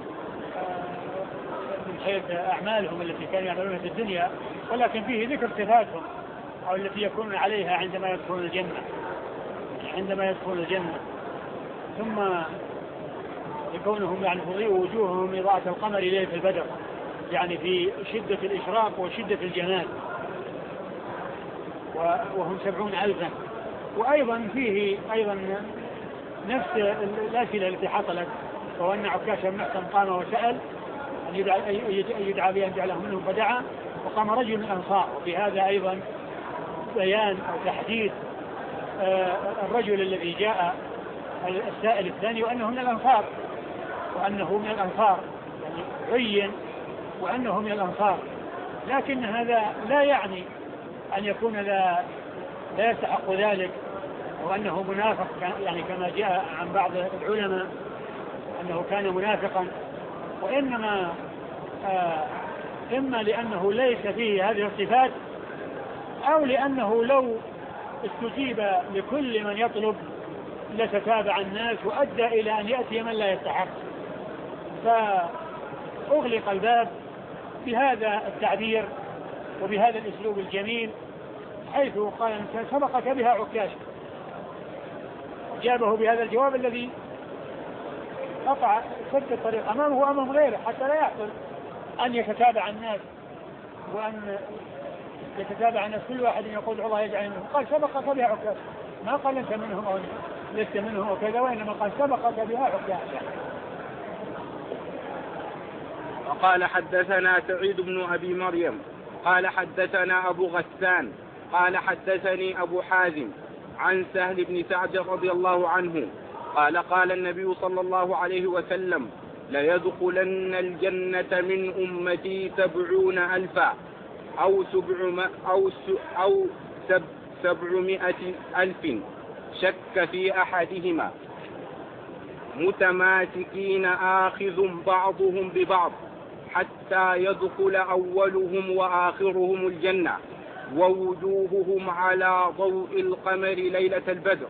من حيث أعمالهم التي كانوا يعملونها في الدنيا، ولكن فيه ذكر صفاتهم أو التي يكونون عليها عندما يدخلون الجنة عندما يدخلون الجنة ثم يكونهم يعني تضيء وجوههم إضاءة القمر ليلة البدر، يعني في شدة الإشراق وشدة الجمال، وهم سبعون ألفا. وأيضا فيه أيضا نفس الأسئلة التي حصلت، وهو أن عكاشة بن محصن قام وسأل أن يدعى بأن جعلهم منهم فدعا، وقام رجل من الأنصار. وفي هذا أيضا بيان أو تحديد الرجل الذي جاء السائل الثاني وأنه من الأنصار وأنه من الأنصار يعني عين وأنه من الأنصار، لكن هذا لا يعني أن يكون لا, لا يستحق ذلك وأنه منافق، يعني كما جاء عن بعض العلماء أنه كان منافقا، وإنما آه إما لأنه ليس فيه هذه الصفات أو لأنه لو استجيب لكل من يطلب لتتابع الناس وأدى إلى أن يأتي من لا يستحق، فأغلق الباب بهذا التعبير وبهذا الأسلوب الجميل، حيث قال سبقك بها عكاشة، جابه بهذا الجواب الذي قطع سد الطريق أمامه وأمام غيره حتى لا يحصل أن يتتابع الناس وأن يتتابع الناس كل واحد يقول الله يجعل منهم. قال سبقك بها عكاشة، ما قال أنت منهم أو لست منهم أو كذا، وإنما قال سبقك بها عكاشة. وقال حدثنا سعيد بن أبي مريم قال حدثنا أبو غسان قال حدثني أبو حازم عن سهل بن سعد رضي الله عنه قال قال النبي صلى الله عليه وسلم ليدخلن الجنة من أمتي سبعون ألفا أو سبع أو أو سب سبعمائة ألف شك في أحدهما متماسكين آخذ بعضهم ببعض حتى يدخل أولهم وآخرهم الجنة ووجوههم على ضوء القمر ليلة البدر.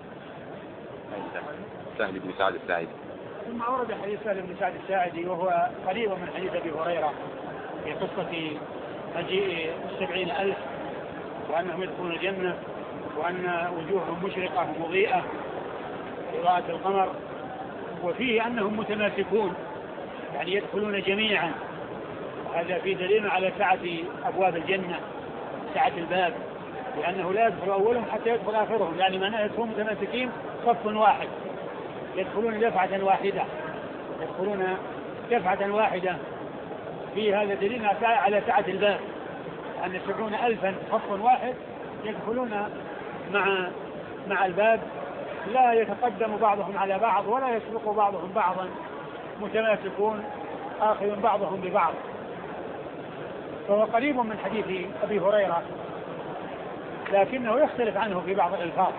سهل بن سعد الساعدي. ثم أورد حديث سهل بن سعد الساعدي وهو قريب من حديث أبي هريرة في قصة مجيء السبعين ألف وأنهم يدخلون الجنة وأن وجوههم مشرقة ومضيئة إضاءة القمر، وفيه أنهم متماسكون يعني يدخلون جميعا. هذا في دليل على سعة أبواب الجنة، سعة الباب، لأنه لا يدخل أولهم حتى يدخل آخرهم، يعني معناه يدخلون متماسكين صف واحد، يدخلون دفعة واحدة يدخلون دفعة واحدة. في هذا دليل على سعة الباب، أن سبعون ألفا صف واحد يدخلون مع مع الباب لا يتقدم بعضهم على بعض ولا يسبق بعضهم بعضا، متماسكون آخذ بعضهم ببعض. فهو قريب من حديث أبي هريرة لكنه يختلف عنه في بعض الألفاظ.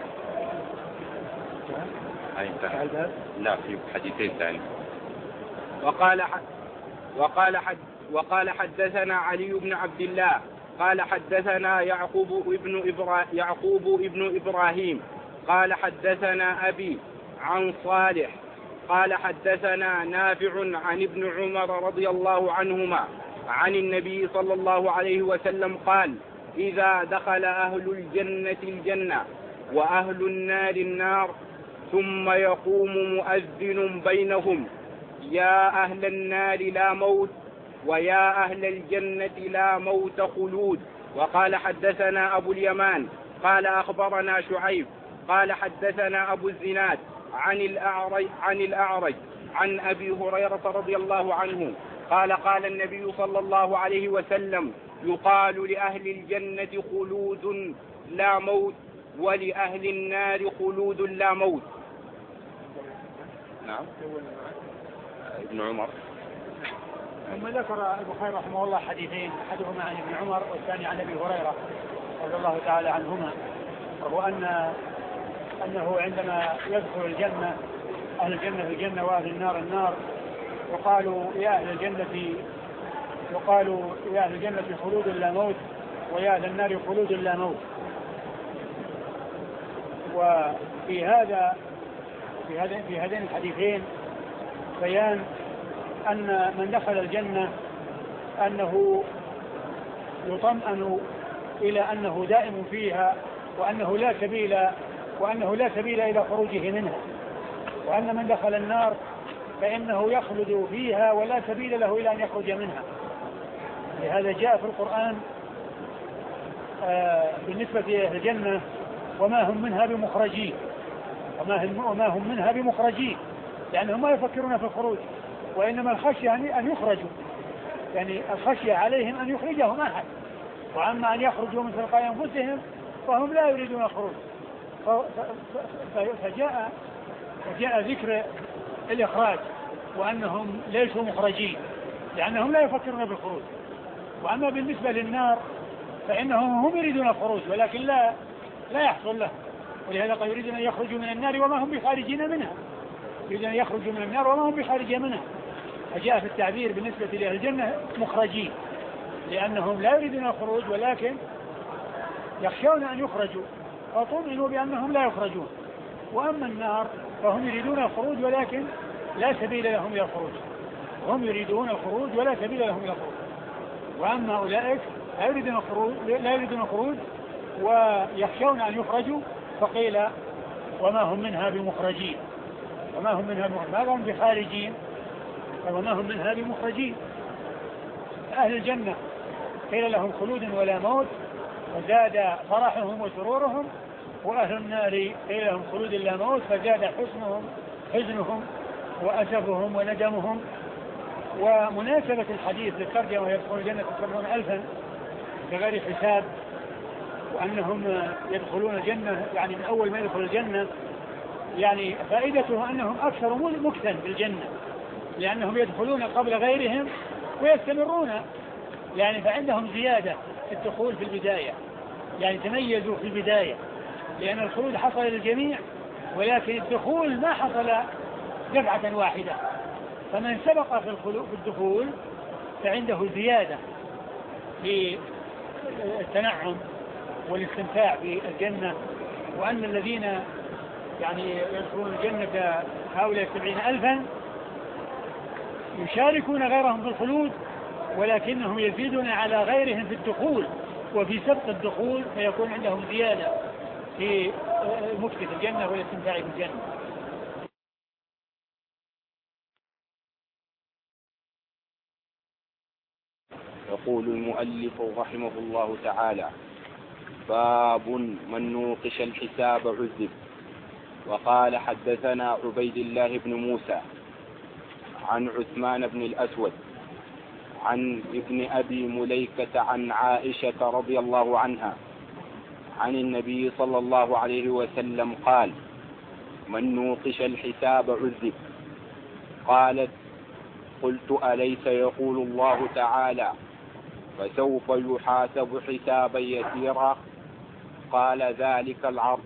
لا، في حديثين ثاني. وقال حد وقال حد وقال حدثنا علي بن عبد الله قال حدثنا يعقوب ابن إبرا يعقوب ابن إبراهيم قال حدثنا أبي عن صالح قال حدثنا نافع عن ابن عمر رضي الله عنهما عن النبي صلى الله عليه وسلم قال: إذا دخل أهل الجنة الجنة وأهل النار النار ثم يقوم مؤذن بينهم: يا أهل النار لا موت، ويا أهل الجنة لا موت خلود. وقال حدثنا أبو اليمان قال أخبرنا شعيب قال حدثنا أبو الزناد عن الأعرج عن الأعرج عن أبي هريرة رضي الله عنه قال: قال النبي صلى الله عليه وسلم: يقال لأهل الجنة خلود لا موت، ولأهل النار خلود لا موت. نعم. ابن عمر. ثم ذكر البخاري رحمه الله حديثين، احدهما عن ابن عمر والثاني عن ابي هريره رضي الله تعالى عنهما، وهو ان انه عندما يدخل الجنه اهل الجنه في الجنه واهل النار النار، وقالوا يا اهل الجنه وقالوا يا اهل الجنه خلود لا موت، ويا اهل النار خلود لا موت. وفي هذا في هذا في هذين الحديثين بيان أن من دخل الجنة أنه يطمئن إلى أنه دائم فيها، وأنه لا سبيل وأنه لا سبيل إلى خروجه منها، وأن من دخل النار فإنه يخلد فيها ولا سبيل له إلى أن يخرج منها. لهذا جاء في القرآن آه بالنسبة إلى الجنة: وما هم منها بمخرجين، وما هم منها بمخرجين، لأنهم ما يفكرون في الخروج، وإنما الخشية يعني أن يخرجوا، يعني الخشية عليهم أن يخرجهم أحد، وأما أن يخرجوا من تلقاء أنفسهم فهم لا يريدون الخروج. فجاء فجاء ذكر الإخراج وأنهم ليسوا مخرجين لأنهم لا يفكرون بالخروج. وأما بالنسبة للنار فإنهم هم يريدون الخروج ولكن لا لا يحصل له، ولهذا قد يريدون أن يخرجوا من النار وما هم بخارجين منها، يريدون أن يخرجوا من النار وما هم بخارجين منها. فجاء في التعبير بالنسبة لأهل الجنة مخرجين، لأنهم لا يريدون الخروج ولكن يخشون أن يخرجوا، فطمئنوا بأنهم لا يخرجون. وأما النار فهم يريدون الخروج ولكن لا سبيل لهم إلى الخروج، هم يريدون الخروج ولا سبيل لهم إلى الخروج. وأما أولئك لا يريدون الخروج لا يريدون الخروج ويخشون أن يخرجوا، فقيل وما هم منها بمخرجين، وما هم منها بمخرجين، ما هم بخارجين، وما هم منها بمخرجين. أهل الجنة قيل لهم خلود ولا موت، فزاد فرحهم وسرورهم، وأهل النار قيل لهم خلود لا موت، فزاد حزنهم حزنهم وأسفهم وندمهم. ومناسبة الحديث للترجمة يدخلون الجنة سبعون ألفا بغير حساب، وأنهم يدخلون الجنة يعني من أول ما يدخل الجنة، يعني فائدته أنهم أكثر مكثا بالجنة، لأنهم يدخلون قبل غيرهم ويستمرون، يعني فعندهم زيادة في الدخول في البداية، يعني تميزوا في البداية، لأن الخلود حصل للجميع ولكن الدخول ما حصل دفعة واحدة. فمن سبق في الدخول فعنده زيادة في التنعم والاستمتاع بالجنة. وأن الذين يعني يدخلون الجنة هؤلاء سبعين ألفا يشاركون غيرهم في الخلود، ولكنهم يزيدون على غيرهم في الدخول وفي سبق الدخول، فيكون عندهم زيادة في مكث الجنة والاستمتاع بالجنة. يقول المؤلف رحمه الله تعالى: باب من نوقش الحساب عذب. وقال حدثنا عبيد الله بن موسى عن عثمان بن الأسود عن ابن أبي مليكة عن عائشة رضي الله عنها عن النبي صلى الله عليه وسلم قال: من نوقش الحساب عذب. قالت: قلت: أليس يقول الله تعالى: فسوف يحاسب حسابا يسيرا؟ قال: ذلك العرض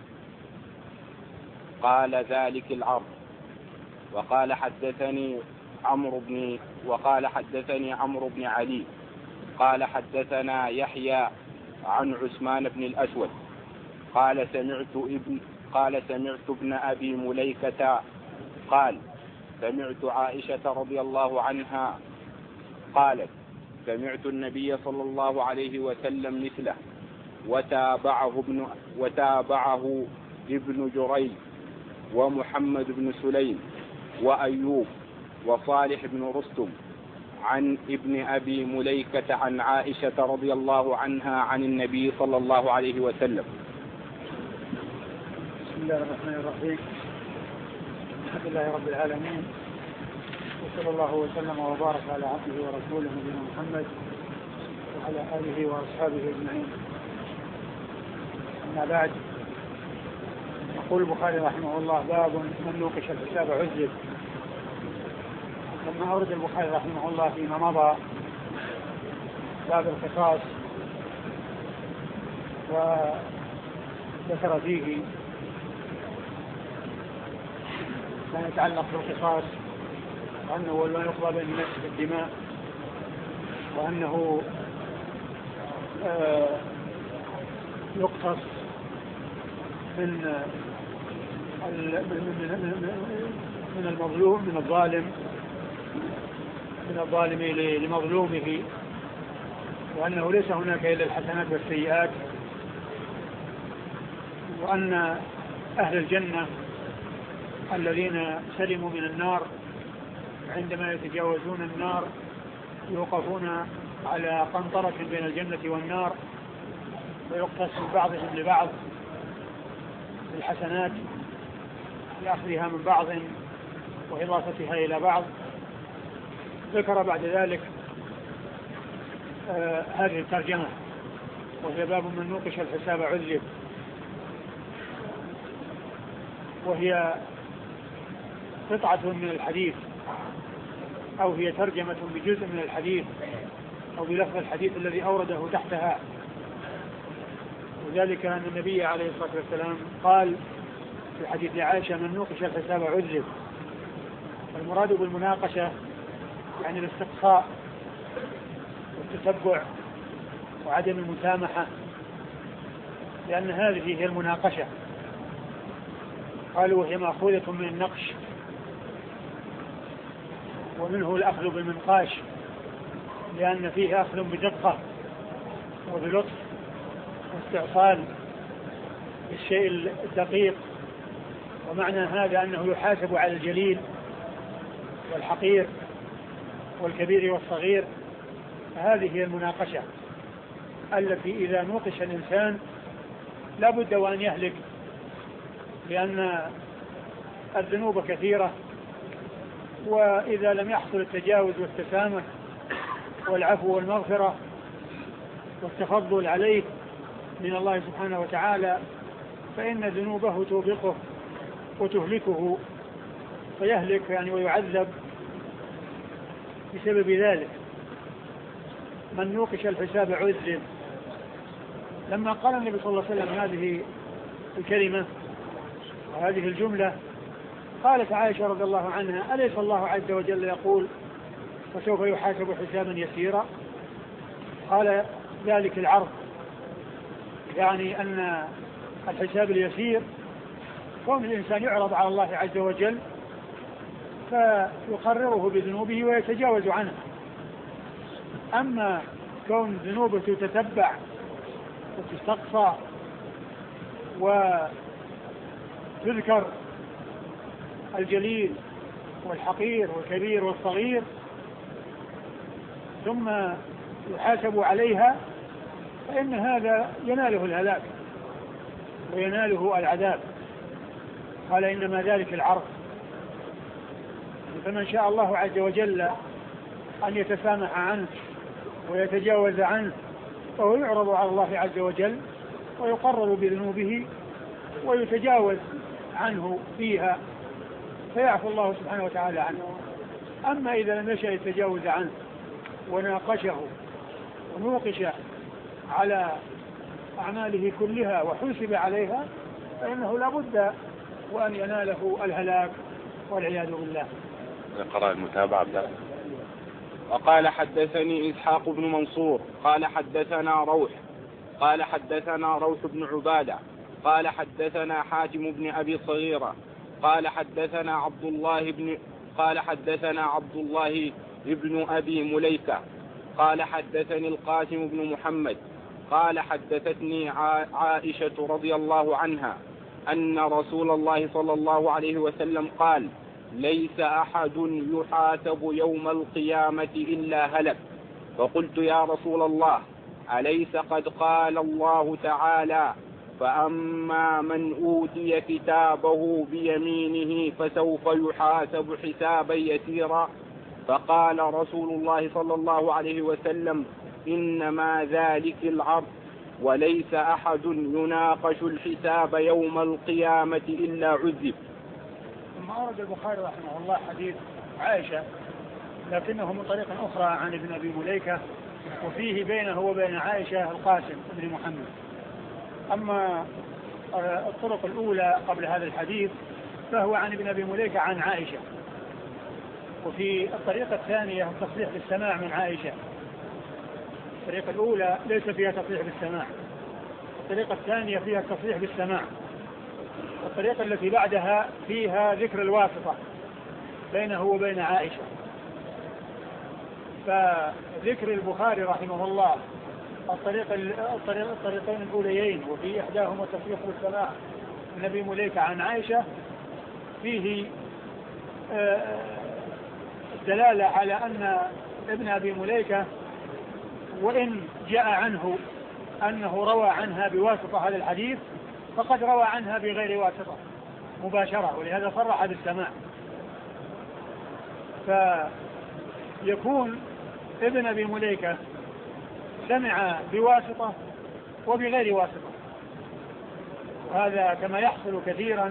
قال ذلك العرض وقال حدثني عمرو بن وقال حدثني عمرو بن علي قال حدثنا يحيى عن عثمان بن الأسود قال سمعت ابن قال سمعت ابن أبي مليكة قال: سمعت عائشة رضي الله عنها قالت: سمعت النبي صلى الله عليه وسلم مثله، وتابعه ابن وتابعه ابن جريج ومحمد بن سليم وأيوب وصالح بن رستم عن ابن أبي مليكة عن عائشة رضي الله عنها عن النبي صلى الله عليه وسلم. بسم الله الرحمن الرحيم. الحمد لله رب العالمين، وصلى الله وسلم وبارك على عبده ورسوله نبينا محمد وعلى آله وأصحابه أجمعين. أما بعد، يقول البخاري رحمه الله: باب من نوقش الحساب عذب. لما أورد البخاري رحمه الله فيما مضى باب القصاص وذكر فيه ما يتعلق بالقصاص، وأنه هو ما يقضى بين الناس بالدماء، وأنه آه يقتص من من المظلوم من الظالم من الظالم لمظلومه، وأنه ليس هناك إلا الحسنات والسيئات، وأن أهل الجنة الذين سلموا من النار عندما يتجاوزون النار يوقفون على قنطرة بين الجنة والنار، ويقتص بعضهم لبعض بالحسنات لأخذها من بعض وإضافتها إلى بعض. ذكر بعد ذلك آه هذه الترجمة، وهي باب من نوقش الحساب عذب، وهي قطعة من الحديث، أو هي ترجمة بجزء من الحديث أو بلفظ الحديث الذي أورده تحتها. وذلك أن النبي عليه الصلاة والسلام قال في حديث عائشة: من نوقش الحساب عذب. المراد بالمناقشة يعني الاستقصاء والتتبع وعدم المسامحة، لأن هذه هي المناقشة. قالوا: وهي مأخوذة من النقش، ومنه الأخذ بالمنقاش، لأن فيه أخذ بدقة وبلطف واستعصال بالشيء الدقيق. ومعنى هذا أنه يحاسب على الجليل والحقير والكبير والصغير. هذه هي المناقشة التي إذا نوقش الإنسان لا بد وأن يهلك، لأن الذنوب كثيرة، وإذا لم يحصل التجاوز والتسامح والعفو والمغفرة والتفضل عليه من الله سبحانه وتعالى فإن ذنوبه توبقه وتهلكه، فيهلك يعني ويعذب بسبب ذلك. من نوقش الحساب عذب. لما قال النبي صلى الله عليه وسلم هذه الكلمة وهذه الجملة، قالت عائشة رضي الله عنها: أليس الله عز وجل يقول: فسوف يحاسب حسابا يسيرا؟ قال: ذلك العرض، يعني أن الحساب اليسير كون الإنسان يعرض على الله عز وجل فيقرره بذنوبه ويتجاوز عنها. أما كون ذنوبه تتتبع وتستقصى وتذكر الجليل والحقير والكبير والصغير ثم يحاسب عليها، فإن هذا يناله الهلاك ويناله العذاب. قال: إنما ذلك العرض. فمن شاء الله عز وجل أن يتسامح عنه ويتجاوز عنه فهو يعرض على الله عز وجل ويقرر بذنوبه ويتجاوز عنه فيها فيعفو الله سبحانه وتعالى عنه. أما إذا لم يشأ التجاوز عنه وناقشه ونوقش على أعماله كلها وحسب عليها فإنه لا بد وأن يناله الهلاك والعياذ بالله. قرأ المتابعة بلا. وقال حدثني إسحاق بن منصور قال حدثنا روح قال حدثنا روح بن عبادة قال حدثنا حاتم بن أبي صغيرة قال حدثنا عبد الله بن قال حدثنا عبد الله ابن أبي مليكة قال حدثني القاسم بن محمد قال حدثتني عائشة رضي الله عنها أن رسول الله صلى الله عليه وسلم قال ليس أحد يحاسب يوم القيامة إلا هلك. فقلت يا رسول الله أليس قد قال الله تعالى فأما من أوتي كتابه بيمينه فسوف يحاسب حسابا يسيرا؟ فقال رسول الله صلى الله عليه وسلم إنما ذلك العرض وليس أحد يناقش الحساب يوم القيامة إلا عذب. ثم أورد البخاري رحمه الله حديث عائشة لكنه من طريق أخرى عن ابن أبي مليكة وفيه بينه وبين عائشة القاسم بن محمد. أما الطرق الأولى قبل هذا الحديث فهو عن ابن أبي مليكة عن عائشة. وفي الطريقة الثانية التصريح بالسماع من عائشة. الطريقة الأولى ليس فيها تصريح بالسماع، الطريقة الثانية فيها التصريح بالسماع، الطريقة التي بعدها فيها ذكر الواسطة بينه وبين عائشة. فذكر البخاري رحمه الله الطريق الطريق الطريقين الأوليين وفي إحداهما التصريح بالسماع من أبي مليكة عن عائشة فيه الدلالة على أن ابن أبي مليكة وإن جاء عنه أنه روى عنها بواسطة هذا الحديث فقد روى عنها بغير واسطة مباشرة، ولهذا صرح بالسماع. فيكون ابن أبي مليكة سمع بواسطة وبغير واسطة، وهذا كما يحصل كثيرا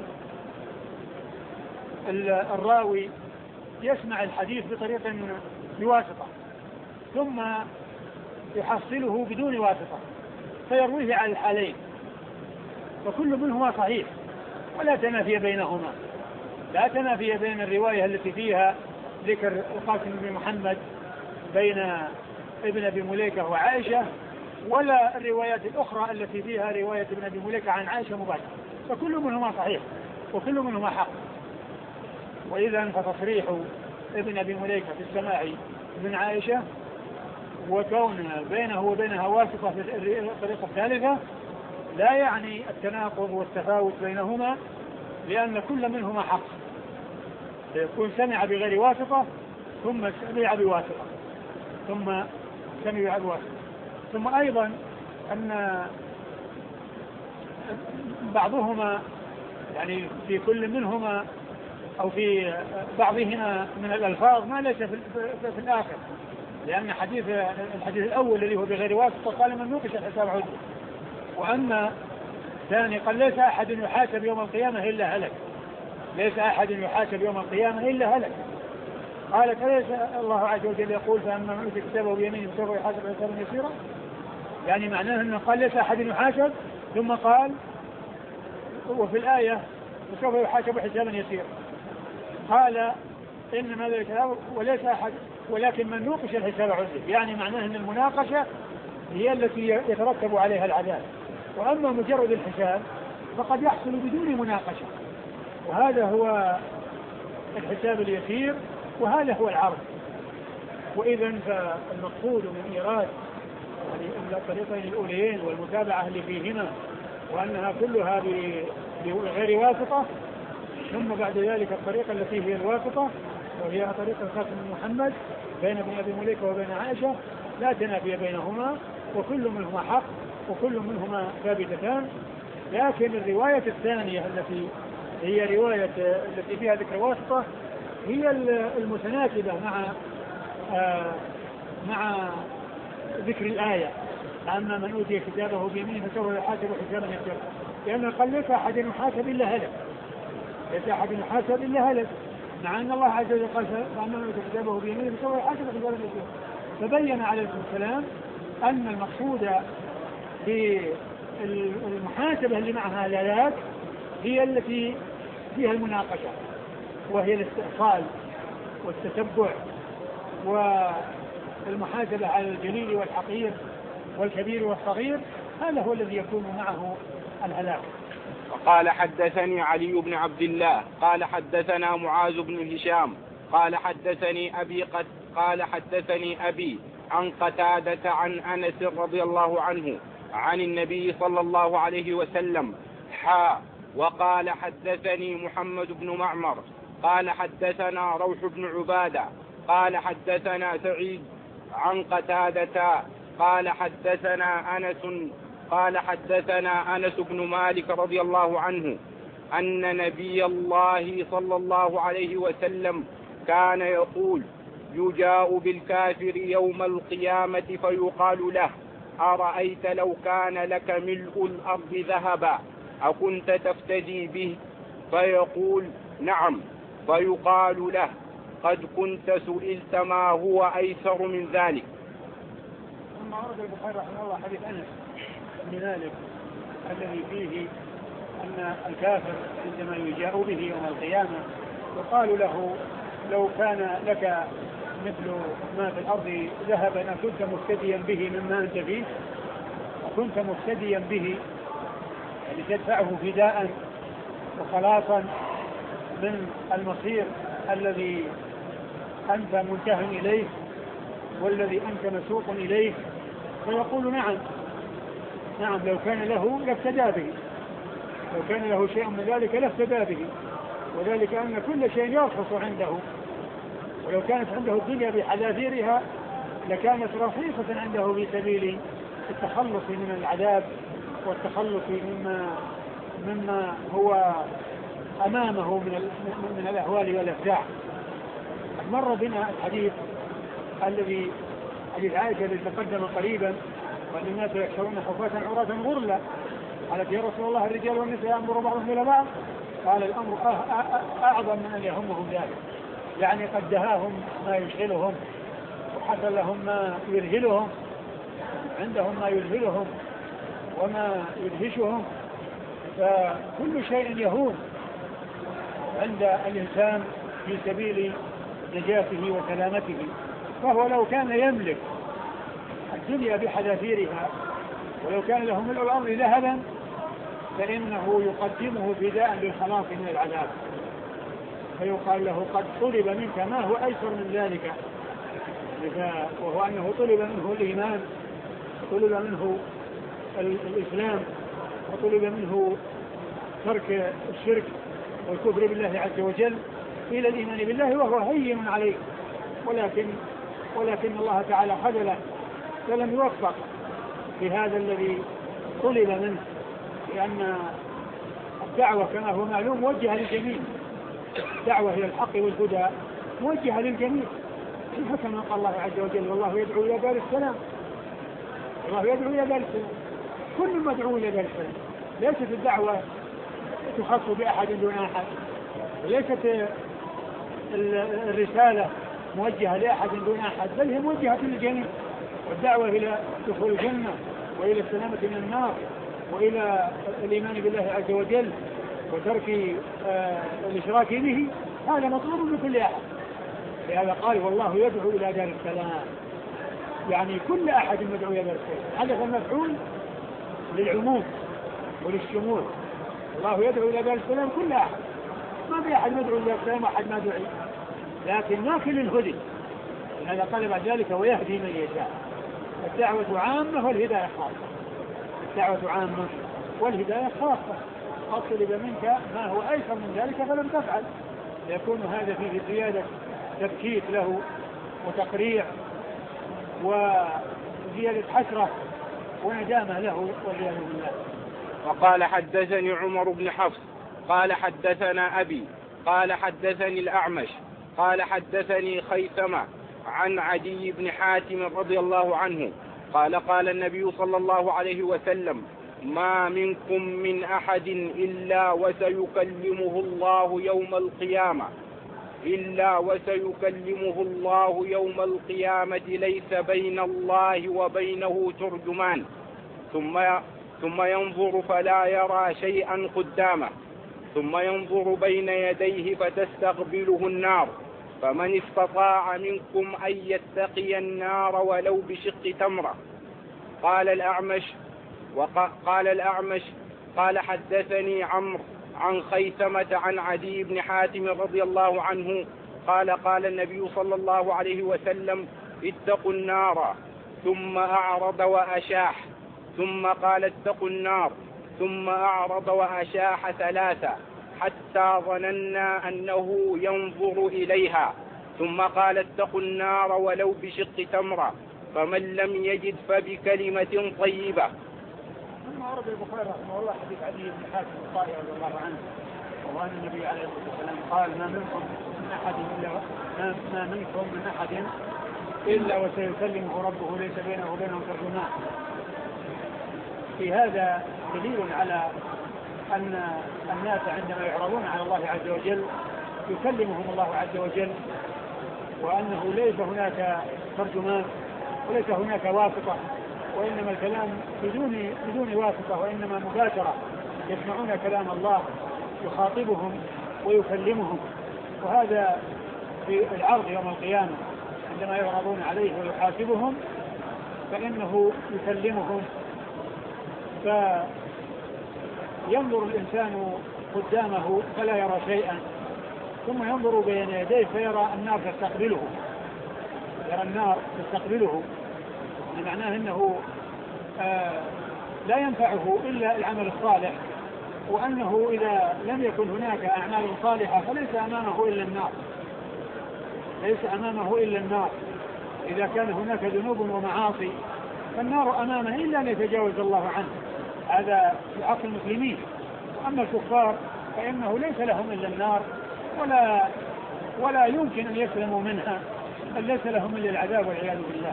الراوي يسمع الحديث بطريق بواسطة ثم يحصله بدون واسطة فيرويه على الحالين، فكل منهما صحيح ولا تنافي بينهما، لا تنافي بين الرواية التي فيها ذكر القاسم بن محمد بين ابن أبي مليكة وعائشة ولا الروايات الأخرى التي فيها رواية ابن أبي مليكة عن عائشة مباشرة، فكل منهما صحيح وكل منهما حق. وإذا فتصريح ابن أبي مليكة في السماع من عائشة وكون بينه وبينها واسطة في الطريقة الثالثة لا يعني التناقض والتفاوت بينهما، لأن كل منهما حق، فيكون سمع بغير واسطة ثم سمع بواسطة ثم سمع بواسطة. ثم أيضا أن بعضهما يعني في كل منهما أو في بعضهما من الألفاظ ما ليس في, في, في الآخر، لأن حديث الحديث الأول الذي هو بغير واسطة قال من نوقش الحساب عذر، وأما ثاني قال ليس أحد يحاسب يوم القيامة إلا هلك، ليس أحد يحاسب يوم القيامة إلا هلك. قالت أليس الله عز وجل يقول فأما من أوتي كتابه بيمينه سوف يحاسب حسابا يسيرا؟ يعني معناه أنه قال ليس أحد يحاسب ثم قال وفي الآية سوف يحاسب حسابا يسيرا، قال إنما ذلك وليس أحد ولكن من نوقش الحساب عذب، يعني معناه أن المناقشة هي التي يترتب عليها العذاب، وأما مجرد الحساب فقد يحصل بدون مناقشة، وهذا هو الحساب اليسير وهذا هو العرض. وإذا فالمقصود من إيراد الطريقين الأوليين والمتابعة اللي فيهما وأنها كلها بغير واسطة، ثم بعد ذلك الطريقة التي هي الواسطة وهي طريقة القاسم بن محمد بين ابن أبي مليكة وبين عائشة لا تنافي بينهما وكل منهما حق وكل منهما ثابتتان. لكن الرواية الثانية التي هي رواية التي فيها ذكر واسطة هي المتناسبة مع آه مع ذكر الآية، أما من أوتي كتابه بيمينه فسوف يحاسب حسابا يسيرا، لأنه قال ليس أحد يحاسب إلا هلك، ليس أحد يحاسب إلا هلك، مع أن الله عز وجل قال فأما من أوتي كتابه بيمينه فسوف يحاسب حسابا يسيرا. فبين عليه السلام أن المقصود بالمحاسبة اللي معها الآيات هي التي فيها المناقشة، وهي الاستئصال والتتبع والمحاسبة على الجليل والحقير والكبير والصغير، هذا هو الذي يكون معه الهلاك. وقال حدثني علي بن عبد الله قال حدثنا معاذ بن هشام قال حدثني أبي قد قال حدثني أبي عن قتادة عن أنس رضي الله عنه عن النبي صلى الله عليه وسلم حا وقال حدثني محمد بن معمر قال حدثنا روح بن عبادة قال حدثنا سعيد عن قتادة قال حدثنا أنس قال حدثنا أنس بن مالك رضي الله عنه أن نبي الله صلى الله عليه وسلم كان يقول يجاء بالكافر يوم القيامة فيقال له أرأيت لو كان لك ملء الأرض ذهبا أكنت تفتدي به؟ فيقول نعم. فيقال له قد كنت سئلت ما هو أيسر من ذلك. ثم ورد البخاري رحمه الله حديث أنس بن مالك الذي فيه أن الكافر عندما يجاء به يوم القيامة يقال له لو كان لك مثل ما في الأرض ذهبا كنت مفتديا به مما أنت فيه، وكنت مفتديا به يعني تدفعه فداء وخلاصا من المصير الذي أنت منتهى إليه والذي أنت مسوق إليه. فيقول نعم نعم لو كان له لافتدى به، لو كان له شيء من ذلك لافتدى به، وذلك أن كل شيء يرخص عنده، ولو كانت عنده الدنيا بحذافيرها لكانت رخيصة عنده في سبيل التخلص من العذاب والتخلص مما مما هو أمامه من من الأهوال والأفزاع. مر بنا الحديث الذي حديث عائشة الذي تقدم قريبا وأن الناس يحشرون حفاة عراة غرلا، قالت يا رسول الله الرجال والنساء يأمر بعضهم إلى بعض؟ قال الأمر أعظم من أن يهمهم ذلك، يعني قد دهاهم ما يشغلهم وحصل لهم ما يذهلهم، عندهم ما يذهلهم وما يدهشهم، فكل شيء يهون عند الإنسان في سبيل نجاته وسلامته. فهو لو كان يملك الدنيا بحذافيرها ولو كان له ملء الأرض ذهبا فإنه يقدمه فداء للخلاص من العذاب، فيقال له قد طلب منك ما هو أيسر من ذلك، وهو أنه طلب منه الإيمان، طلب منه الإسلام، وطلب منه ترك الشرك والكفر بالله عز وجل إلى الإيمان بالله، وهو هين عليه، ولكن ولكن الله تعالى خذله فلم يوفق في هذا الذي طلب منه، لأن الدعوة كما هو معلوم موجهة للجميع، الدعوة إلى الحق والهدى موجهة للجميع، كما قال الله عز وجل والله يدعو إلى دار السلام، الله يدعو إلى دار السلام، كل مدعو إلى دار السلام. ليست الدعوة تخص بأحد دون أحد، وليست الرسالة موجهة لأحد دون أحد، بل هي موجهة للجميع، والدعوة إلى دخول الجنة وإلى السلامة من النار وإلى الإيمان بالله عز وجل وترك آه الإشراك به، هذا مطلوب من كل أحد. لهذا قال والله يدعو إلى دار السلام، يعني كل أحد مدعو إلى دار السلام، هذا المفعول للعموم وللشمول، الله يدعو إلى دار السلام كل أحد، ما في أحد مدعو إلى دار السلام وأحد ما دعي، لكن ما كل الهدي. لهذا قال بعد ذلك ويهدي من يشاء. الدعوة عامة والهداية خاصة، الدعوة عامة والهداية خاصة، قد طلب منك ما هو أيسر من ذلك فلم تفعل، يكون هذا فيه زيادة تبكيت له وتقريع وزيادة حسرة وندامة له والعياذ بالله. وقال حدثني عمر بن حفص قال حدثنا أبي قال حدثني الأعمش قال حدثني خيثمة عن عدي بن حاتم رضي الله عنه قال قال النبي صلى الله عليه وسلم ما منكم من أحد إلا وسيكلمه الله يوم القيامة إلا وسيكلمه الله يوم القيامة ليس بين الله وبينه ترجمان ثم ثم ينظر فلا يرى شيئا قدامه ثم ينظر بين يديه فتستقبله النار فمن استطاع منكم أن يتقي النار ولو بشق تمرة. قال الأعمش وقال الأعمش قال حدثني عمرو عن خيثمة عن عدي بن حاتم رضي الله عنه قال قال النبي صلى الله عليه وسلم اتقوا النار ثم أعرض وأشاح ثم قال اتقوا النار ثم أعرض وأشاح ثلاثة حتى ظننا أنه ينظر إليها ثم قال اتقوا النار ولو بشق تمرة فمن لم يجد فبكلمة طيبة. ثم أورد البخاري رحمه الله حديث عدي بن حاتم الطائي رضي الله عنه وأن النبي عليه الصلاة والسلام قال ما منكم من أحد إلا ما منكم من أحد إلا وسيكلمه ربه ليس بينه وبينه ترجمان. في هذا دليل على أن الناس عندما يعرضون على الله عز وجل يكلمهم الله عز وجل وأنه ليس هناك ترجمان وليس هناك واسطة وإنما الكلام بدون بدون واسطة وإنما مباشرة يسمعون كلام الله يخاطبهم ويكلمهم. وهذا في العرض يوم القيامة عندما يعرضون عليه ويحاسبهم فإنه يكلمهم فينظر الإنسان قدامه فلا يرى شيئا ثم ينظر بين يديه فيرى النار تستقبله يرى النار تستقبله بمعناه أنه آه لا ينفعه إلا العمل الصالح وأنه إذا لم يكن هناك أعمال صالحة فليس أمامه إلا النار ليس أمامه إلا النار. إذا كان هناك ذنوب ومعاصي فالنار أمامه إلا أن يتجاوز الله عنه. هذا في حق المسلمين. أما الكفار فإنه ليس لهم إلا النار ولا ولا يمكن أن يسلموا منها بل ليس لهم إلا العذاب والعياذ بالله.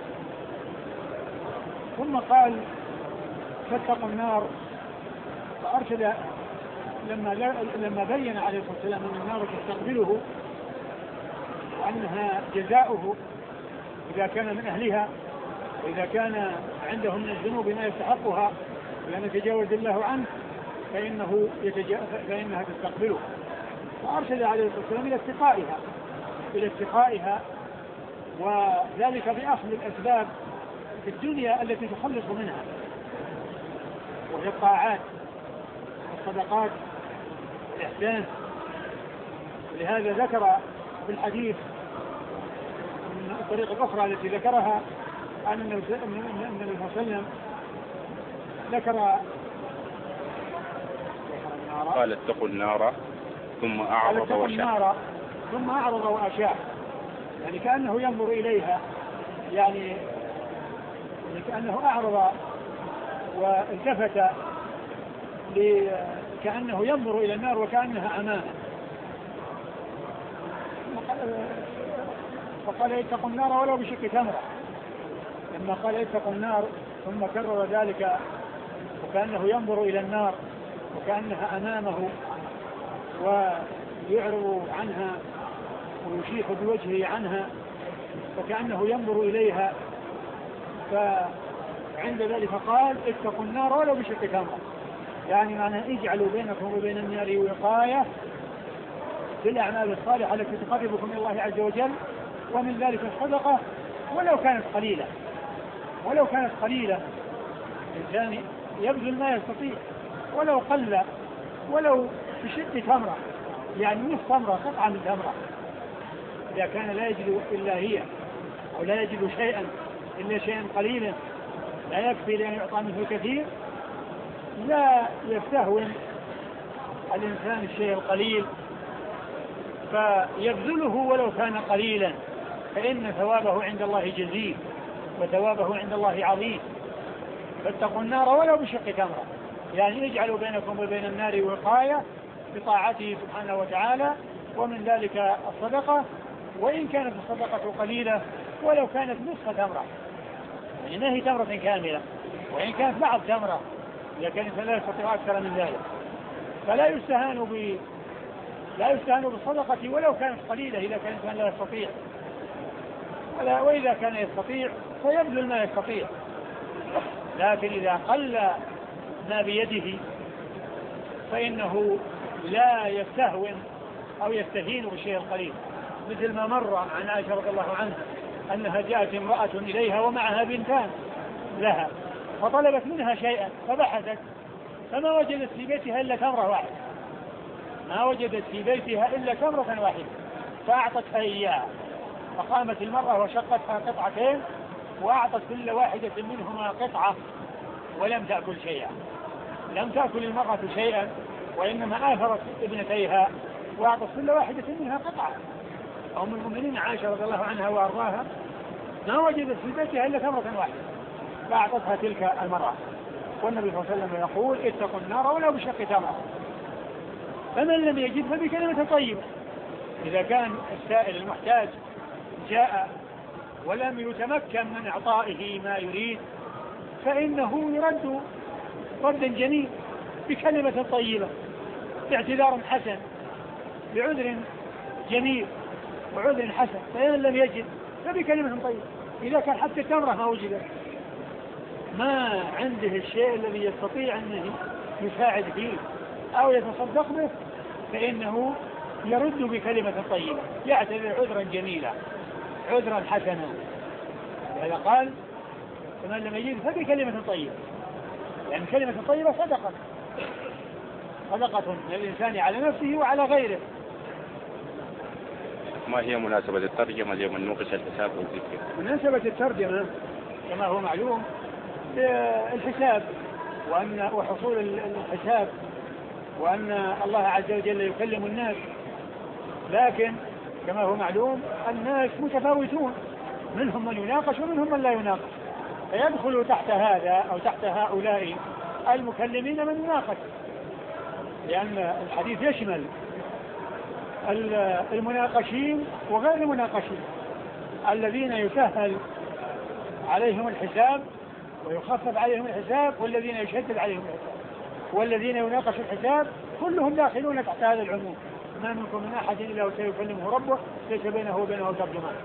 ثم قال فاتقوا النار فأرشد لما لما بين عليه الصلاة والسلام أن النار تستقبله وأنها جزاؤه إذا كان من أهلها وإذا كان عنده من الذنوب ما يستحقها لأن يتجاوز الله عنه فإنه يتجا... فإنها تستقبله. وأرشد عليه الصلاة والسلام إلى اتقائها إلى اتقائها وذلك بأخذ الأسباب في الدنيا التي تخلص منها وهي الطاعات والصدقات والإحسان. لهذا ذكر في الحديث من الطريقة الأخرى التي ذكرها أن النبي صلى الله عليه وسلم ذكر قال اتقوا النار ثم أعرض وأشاح ثم أعرض وأشاح يعني كأنه ينظر إليها يعني كأنه أعرض والتفت كأنه ينظر إلى النار وكأنها أمامه. فقال اتقوا النار ولو بشق تمرة. لما قال اتقوا النار ثم كرر ذلك وكأنه ينظر إلى النار وكأنها أمامه ويعرض عنها ويشيخ بوجهه عنها وكأنه ينظر إليها. فعند ذلك قال اتقوا النار ولو بشق تمرة يعني معناه اجعلوا بينكم وبين النار وقاية بالأعمال الصالحة التي تقربكم إلى الله عز وجل ومن ذلك الصدقة ولو كانت قليلة ولو كانت قليلة الإنسان يبذل ما يستطيع ولو قل ولو بشق تمرة يعني نصف تمرة قطعة من تمرة إذا كان لا يجد إلا هي أو لا يجد شيئا إلا شيئا قليلا لا يكفي لأن يعطى منه الكثير لا يستهون الإنسان الشيء القليل فيبذله ولو كان قليلا فإن ثوابه عند الله جزيل وثوابه عند الله عظيم. فاتقوا النار ولو بشق تمرة يعني اجعلوا بينكم وبين النار وقاية بطاعته سبحانه وتعالى ومن ذلك الصدقة وإن كانت الصدقة قليلة ولو كانت نصف تمرة يعني ما هي تمرة كاملة، وإن كانت بعض تمرة إذا كان الإنسان لا يستطيع أكثر من ذلك، فلا يستهان ب لا يستهان بالصدقة ولو كانت قليلة إذا كان الإنسان لا يستطيع، ولا وإذا كان يستطيع فيبذل ما يستطيع. لكن إذا قل ما بيده فإنه لا يستهون أو يستهين بالشيء القليل، مثل ما مر عن عائشة رضي الله عنها أنها جاءت امرأة إليها ومعها بنتان لها، فطلبت منها شيئا فبحثت فما وجدت في بيتها إلا تمرة واحدة، ما وجدت في بيتها إلا تمرة واحدة، فأعطتها إياها. فقامت المرأة وشقتها قطعتين وأعطت كل واحدة منهما قطعة ولم تأكل شيئا. لم تأكل المرأة شيئا وإنما آثرت ابنتيها وأعطت كل واحدة منها قطعة. أم المؤمنين عائشة رضي الله عنها وأرضاها ما وجدت في بيتها إلا تمرة واحدة فأعطتها تلك المرأة. والنبي صلى الله عليه وسلم يقول اتقوا النار ولا بشق تمرة. فمن لم يجد فبكلمة طيبة. إذا كان السائل المحتاج جاء ولم يتمكن من إعطائه ما يريد فإنه يرد ردا جميل بكلمة طيبة، باعتذار حسن، بعذر جميل وعذر حسن. فإن لم يجد فبكلمة طيبة. إذا كان حتى التمرة ما وجدت، ما عنده الشيء الذي يستطيع أنه يساعد فيه أو يتصدق به فإنه يرد بكلمة طيبة، يعتذر عذرا جميلا عذرا حسنا. هذا قال فمن لم يجد فبكلمة طيبة، يعني كلمة طيبة صدقة صدقة من الإنسان على نفسه وعلى غيره. ما هي مناسبة الترجمة لمن نوقش الحساب والذكر؟ مناسبة الترجمة كما هو معلوم الحساب وأن وحصول الحساب وأن الله عز وجل يكلم الناس، لكن كما هو معلوم الناس متفاوتون، منهم من يناقش ومنهم من لا يناقش، فيدخل تحت هذا أو تحت هؤلاء المكلمين من يناقش، لأن الحديث يشمل المناقشين وغير المناقشين، الذين يسهل عليهم الحساب ويخفف عليهم الحساب والذين يشدد عليهم الحساب والذين يناقش الحساب، كلهم داخلون تحت هذا العموم. ما منكم من أحد إلا وسيكلمه ربه ليس بينه وبينه ترجمان.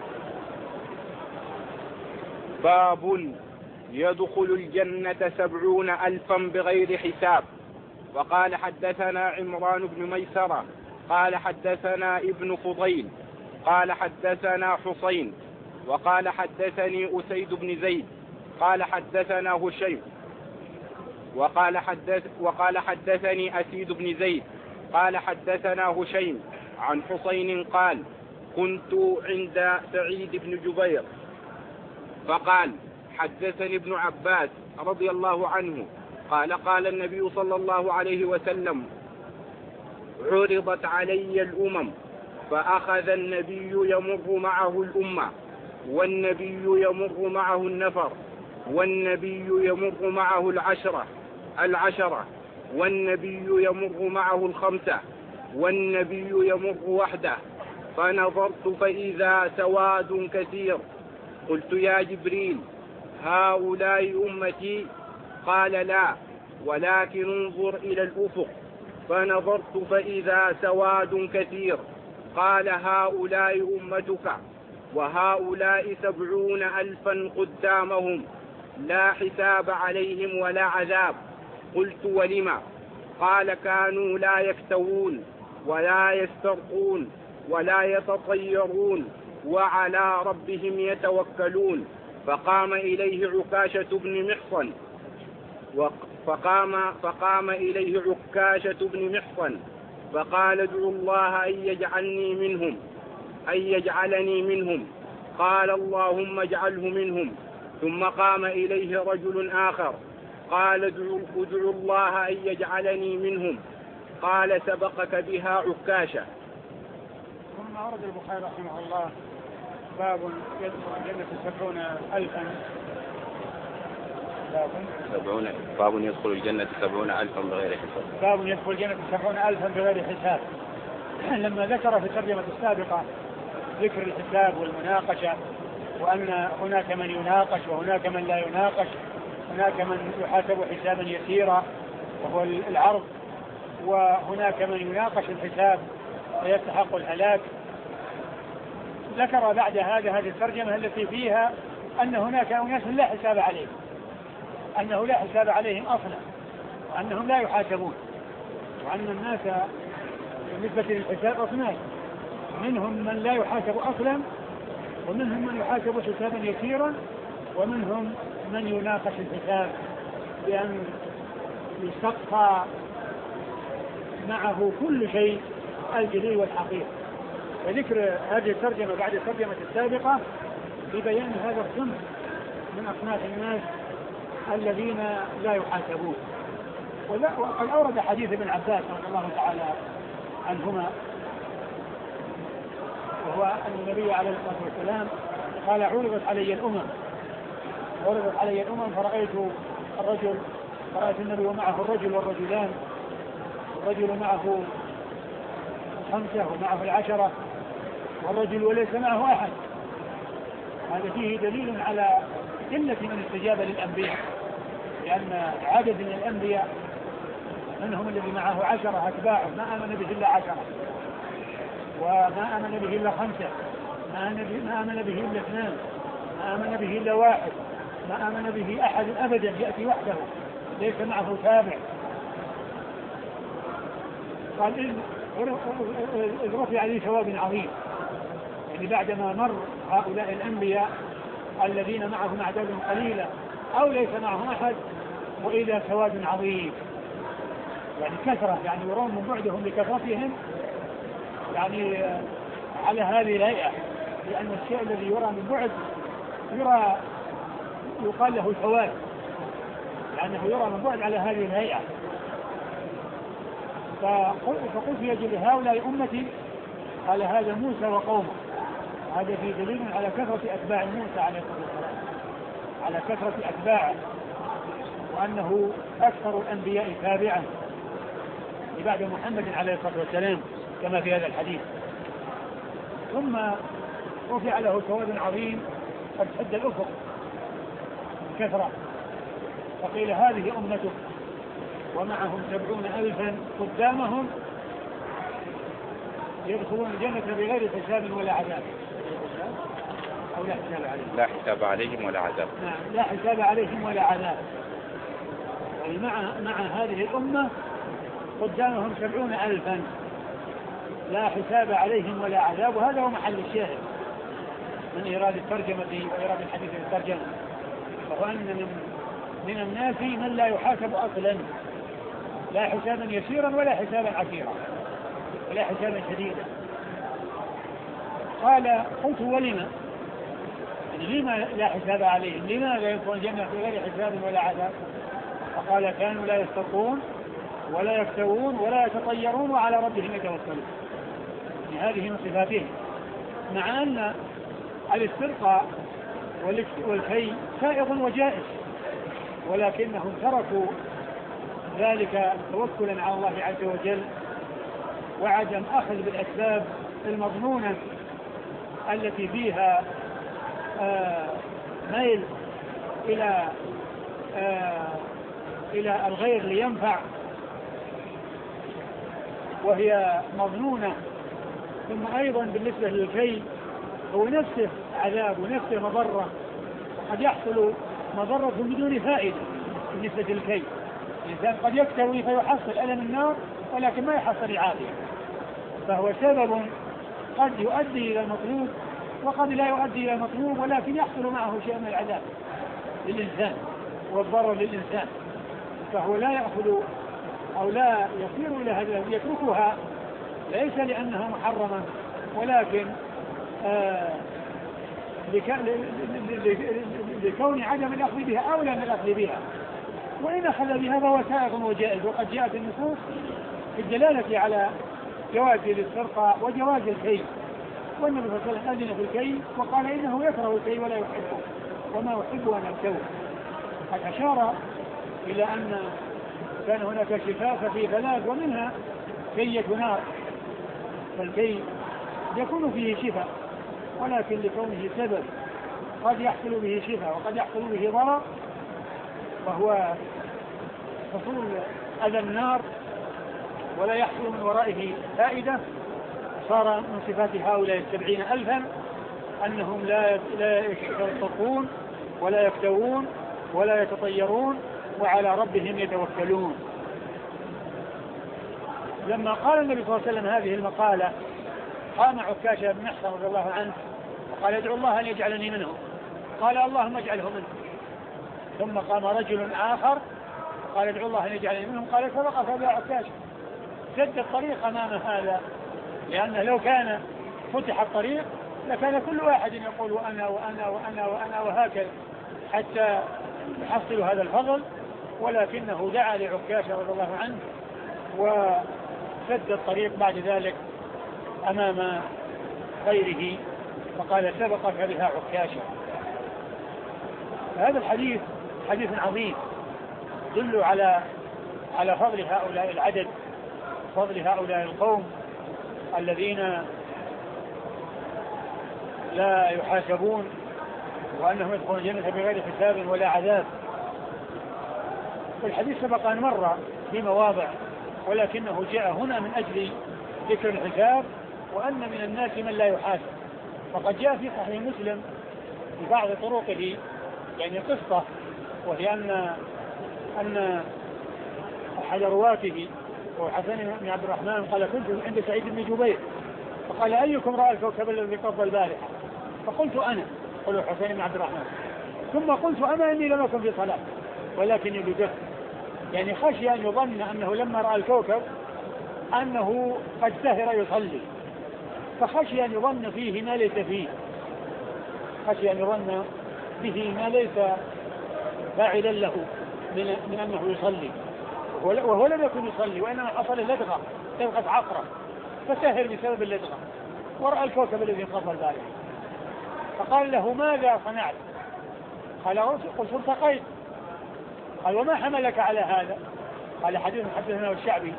باب يدخل الجنة سبعون ألفا بغير حساب. وقال حدثنا عمران بن ميسرة قال حدثنا ابن فضيل قال حدثنا حسين وقال حدثني أسيد بن زيد قال حدثنا هشيم وقال حدث وقال حدثني أسيد بن زيد قال حدثنا هشيم عن حسين قال كنت عند سعيد بن جبير فقال حدثني ابن عباس رضي الله عنه قال قال النبي صلى الله عليه وسلم عرضت علي الأمم فأخذ النبي يمر معه الأمة والنبي يمر معه النفر والنبي يمر معه العشرة العشرة والنبي يمر معه الخمسة والنبي يمر وحده فنظرت فإذا سواد كثير قلت يا جبريل هؤلاء أمتي؟ قال لا ولكن انظر إلى الأفق فنظرت فإذا سواد كثير قال هؤلاء أمتك وهؤلاء سبعون ألفا قدامهم لا حساب عليهم ولا عذاب. قلت ولما؟ قال كانوا لا يكتوون ولا يسترقون ولا يتطيرون وعلى ربهم يتوكلون. فقام إليه عكاشة بن محصن فقام, فقام إليه عكاشة بن محصن فقال ادعوا الله أن يجعلني منهم أن يجعلني منهم. قال اللهم اجعله منهم. ثم قام إليه رجل آخر قال ادعوا الله أن يجعلني منهم. قال سبقك بها عكاشة. ثم أورد البخاري رحمه الله باب يدخل الجنة سبعون ألفا سبعون باب يدخل الجنة سبعون ألفا بغير حساب. باب يدخل الجنة سبعون ألفا بغير حساب. لما ذكر في الترجمة السابقة ذكر الحساب والمناقشة وأن هناك من يناقش وهناك من لا يناقش، هناك من يحاسب حسابا يسيرا وهو العرض، وهناك من يناقش الحساب ويستحق الهلاك. ذكر بعد هذا هذه الترجمة التي فيها أن هناك أناس لا حساب عليهم، أنه لا حساب عليهم أصلا، وأنهم لا يحاسبون، وأن الناس بالنسبة للحساب أصناف، منهم من لا يحاسب أصلا، ومنهم من يحاسب حسابا يسيرا، ومنهم من يناقش الحساب بأن يستقصى معه كل شيء الجلي والحقيقي. وذكر هذه الترجمة بعد الترجمة السابقة ببيان هذا الصنف من أصناف الناس الذين لا يحاسبون. وقد أورد حديث ابن عباس رضي الله تعالى عنهما، وهو أن النبي عليه الصلاة والسلام قال: عرضت علي الأمم عرضت علي الأمم فرأيت الرجل فرأيت النبي ومعه الرجل والرجلان، الرجل معه خمسة ومعه العشرة، والرجل وليس معه أحد. هذا فيه دليل على قلة من استجاب للأنبياء، لأن عدد من الأنبياء منهم الذي معه عشرة أتباعه ما آمن به إلا عشرة، وما آمن به إلا خمسة، ما آمن به إلا اثنان، ما آمن به إلا واحد، ما آمن به أحد أبدا، يأتي وحده ليس معه تابع. قال: إذ رفع لي ثواب عظيم، يعني بعدما مر هؤلاء الأنبياء الذين معهم أعداد قليلة أو ليس معهم أحد، وإلى ثواب عظيم، يعني كثرة، يعني يرون من بعدهم لكثرتهم، يعني على هذه الهيئة، لأن الشيء الذي يرى من بعد يرى يقال له ثواب، لأنه يرى من بعد على هذه الهيئة. فقلت يجب هؤلاء أمتي، قال: هذا موسى وقومه. هذا في دليل على كثرة أتباع موسى عليه الصلاة والسلام، على كثرة أتباعه، وأنه أكثر الأنبياء تابعا بعد محمد عليه الصلاة والسلام كما في هذا الحديث. ثم رفع له ثواب عظيم قد سد الأفق كثرة، فقيل: هذه أمتك ومعهم سبعون ألفا قدامهم يدخلون الجنة بغير حساب ولا عذاب، أو لا حساب عليهم لا حساب عليهم ولا عذاب. نعم، لا حساب عليهم ولا عذاب. يعني مع مع هذه الأمة قدامهم سبعون ألفا لا حساب عليهم ولا عذاب. وهذا هو محل الشاهد من إيراد الترجمة وإيراد الحديث بالترجمة، وهو أن من, من الناس من لا يحاسب أصلا، لا حسابا يسيرا ولا حسابا عسيرا ولا حسابا شديدا. قال: قلت: ولما؟ يعني لما لا حساب عليهم؟ لماذا يدخلون الجنة بغير حساب ولا عذاب؟ فقال: كانوا لا يسترقون ولا يكتوون ولا يتطيرون وعلى ربهم يتوكلون. يعني هذه من صفاتهم، مع أن الاسترقاء والكي سائغ وجائز، ولكنهم تركوا ذلك توكلا على الله عز وجل، وعدم أخذ بالأسباب المضمونة التي فيها آه ميل إلى آه إلى الغير لينفع، وهي مضمونة. ثم أيضا بالنسبة للكي هو نفسه عذاب ونفسه مضرة، وقد يحصل مضرة بدون فائدة بالنسبة للكي. الإنسان قد يكتوي فيحصل ألم النار ولكن ما يحصل العافية، فهو سبب قد يؤدي إلى المطلوب وقد لا يؤدي إلى المطلوب، ولكن يحصل معه شيء من العذاب للإنسان والضرر للإنسان، فهو لا يأخذ أو لا يصير إلى هذا، يتركها ليس لأنها محرمة، ولكن آه لكون عدم الأخذ بها أولى من الأخذ بها. وإن أخذ بها فهو سائغ وجائز، وقد جاءت النصوص في الدلالة على جواز الاسترقاء وجواز الكي، والنبي صلى الله عليه وسلم أذن في الكي وقال إنه يكره الكي ولا يحبه وما يحب أن أكتوه. قد أشار إلى أن كان هناك شفاف في ثلاث ومنها كية نار، فالكي يكون فيه شفاء، ولكن لكونه سبب قد يحصل به شفاء وقد يحصل به ضرر، وهو حصول أذى النار ولا يحصل من ورائه فائدة، صار من صفات هؤلاء السبعين ألفا أنهم لا لا يشترطون ولا يفتوون ولا يتطيرون وعلى ربهم يتوكلون. لما قال النبي صلى الله عليه وسلم هذه المقالة قام عكاشة بن محصن رضي الله عنه وقال ادعو الله أن يجعلني منهم، قال اللهم اجعله منهم. ثم قام رجل آخر قال ادعو الله أن يجعلني منهم، قال سبق فباع عكاشة، سد الطريق أمام هذا، لأنه لو كان فتح الطريق لكان كل واحد يقول وأنا وأنا وأنا وأنا وهكذا حتى يحصل هذا الفضل، ولكنه دعا لعكاشة رضي الله عنه وسد الطريق بعد ذلك أمام غيره، فقال سبقك بها عكاشة. هذا الحديث حديث عظيم يدل على على فضل هؤلاء العدد، فضل هؤلاء القوم الذين لا يحاسبون وأنهم يدخلون الجنة بغير حساب ولا عذاب. والحديث سبق أن مر في مواضع، ولكنه جاء هنا من أجل ذكر الحساب وأن من الناس من لا يحاسب. وقد جاء في صحيح مسلم في بعض طرقه يعني قصة، وهي أن أن أحد رواته هو حسن بن عبد الرحمن قال كنت عند سعيد بن جبير فقال أيكم رأى الكوكب الذي قضى البارحة؟ فقلت أنا، قلوا حسين بن عبد الرحمن، ثم قلت أما إني لم أكن في صلاة ولكني بجهد، يعني خشي أن يظن أنه لما رأى الكوكب أنه قد سهر يصلي، فخشي أن يظن فيه ما ليس فيه، خشي أن يظن به ما ليس فاعلا له من, من أنه يصلي، وهو لم يكن يصلي وإنما حصل لدغة لدغة عقرب فسهر بسبب اللدغة ورأى الكوكب الذي انقضى البارحة. فقال له ماذا صنعت؟ قال قلت ارتقيت. قال وما حملك على هذا؟ قال حديث حدثنا الشعبي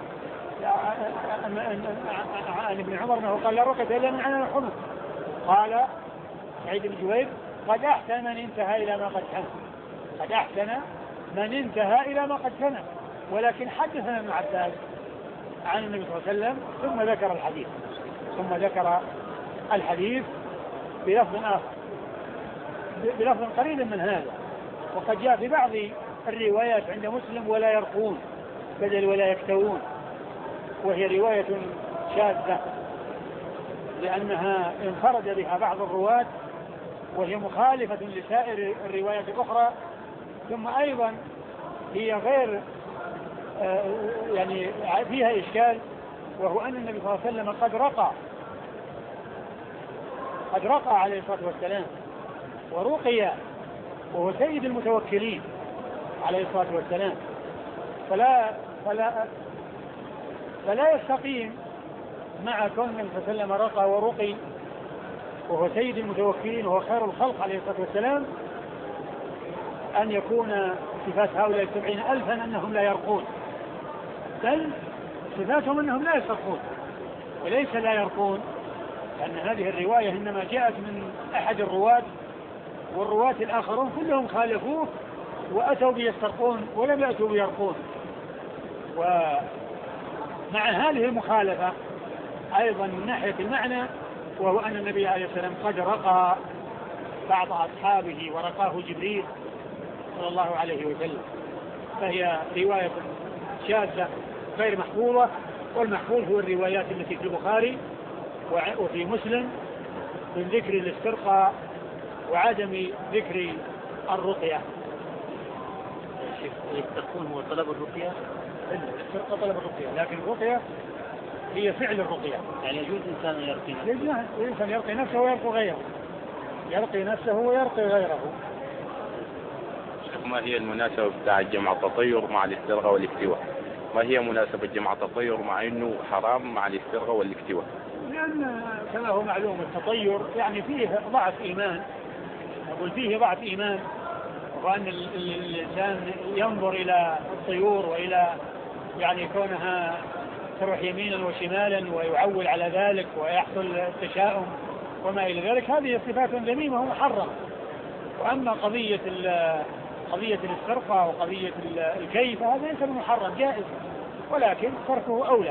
عن ابن عمر انه قال لا رقية الا من عنان الحمى. قال سعيد بن جبير قد احسن من انتهى الى ما قد كان، قد احسن من انتهى الى ما قد كان. ولكن حدثنا ابن عباس عن النبي صلى الله عليه وسلم ثم ذكر الحديث ثم ذكر الحديث بلفظ آخر بلفظ قريب من هذا. وقد جاء في بعض الروايات عند مسلم ولا يرقون بدل ولا يكتوون، وهي رواية شاذة لأنها انفرد بها بعض الرواة وهي مخالفة لسائر الروايات الأخرى، ثم أيضا هي غير يعني فيها إشكال، وهو أن النبي صلى الله عليه وسلم قد رقى قد رقى عليه الصلاة والسلام ورقي وهو سيد المتوكلين عليه الصلاة والسلام، فلا فلا فلا يستقيم مع كون النبي صلى الله عليه وسلم رقى ورقي وهو سيد المتوكلين وهو خير الخلق عليه الصلاة والسلام أن يكون صفات هؤلاء السبعين ألفا أنهم لا يرقون، بل صفاتهم أنهم لا يسترقون وليس لا يرقون، لأن هذه الرواية إنما جاءت من أحد الرواة والرواة الآخرون كلهم خالفوه وأتوا بيسترقون ولم يأتوا بيرقون. ومع هذه المخالفة أيضا من ناحية المعنى، وهو أن النبي عليه السلام قد رقى بعض أصحابه ورقاه جبريل صلى الله عليه وسلم، فهي رواية شاذة غير محفوظة، والمحفوظ هو الروايات التي في البخاري وفي مسلم من ذكر الاسترقاء وعدم ذكر الرقية. يسترقون هو طلب الرقية؟ الاسترقاء طلب الرقية، لكن الرقية هي فعل الرقية. يعني يجوز إنسان يرقي نفسه؟ يجوز إنسان يرقي نفسه ويرقي غيره، يرقي نفسه ويرقي غيره. ما هي المناسبة بتاع جمع التطير مع الاسترقاء والاكتواء؟ ما هي مناسبة جمع التطير مع انه حرام مع الاسترقاء والاكتواء؟ لأن كما هو معلوم التطير يعني فيه ضعف إيمان، أقول فيه ضعف إيمان، وأن الإنسان ينظر إلى الطيور وإلى يعني كونها تروح يمينا وشمالا ويعول على ذلك ويحصل التشاؤم وما إلى ذلك، هذه صفات ذميمة ومحرمة وأما قضية قضية السرقة وقضية الكيف هذا ليس محرم، جائز، ولكن تركه أولى.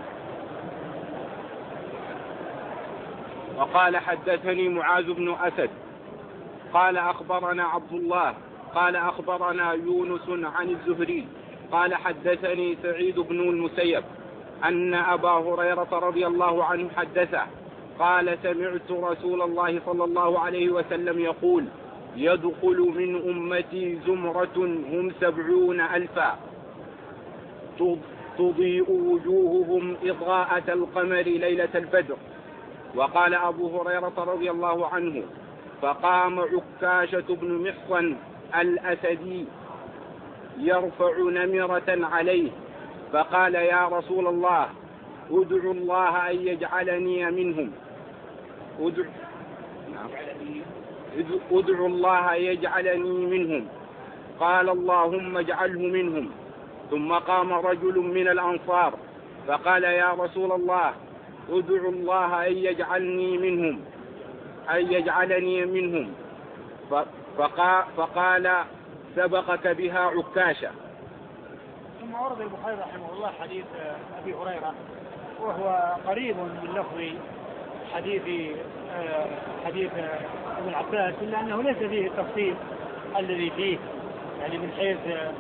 وقال حدثني معاذ بن أسد قال أخبرنا عبد الله قال أخبرنا يونس عن الزهري قال حدثني سعيد بن المسيب أن أبا هريرة رضي الله عنه حدثه قال سمعت رسول الله صلى الله عليه وسلم يقول يدخل من أمتي زمرة هم سبعون ألفا تضيء وجوههم إضاءة القمر ليلة البدر. وقال أبو هريرة رضي الله عنه فقام عكاشة بن محصن الأسدي يرفع نمرة عليه فقال يا رسول الله ادعو الله أن يجعلني منهم ادعو, ادعو الله أن يجعلني منهم قال اللهم اجعله منهم. ثم قام رجل من الأنصار فقال يا رسول الله ادعو الله أن يجعلني منهم أن يجعلني منهم فقال, فقال سبقك بها عكاشة. ثم ورد البخاري رحمه الله حديث أبي هريرة وهو قريب من لفظ حديث حديث ابن عباس إلا أنه ليس فيه التفصيل الذي فيه، يعني من حيث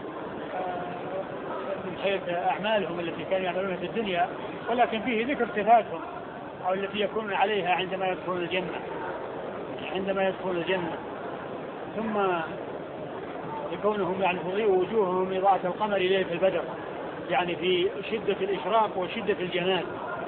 من حيث أعمالهم التي كانوا يعملونها في الدنيا، ولكن فيه ذكر صفاتهم أو التي يكونون عليها عندما يدخلون الجنة عندما يدخلون الجنة ثم يكونهم يعني تضيء وجوههم إضاءة القمر ليلة البدر، يعني في شدة الإشراق وشدة الجمال،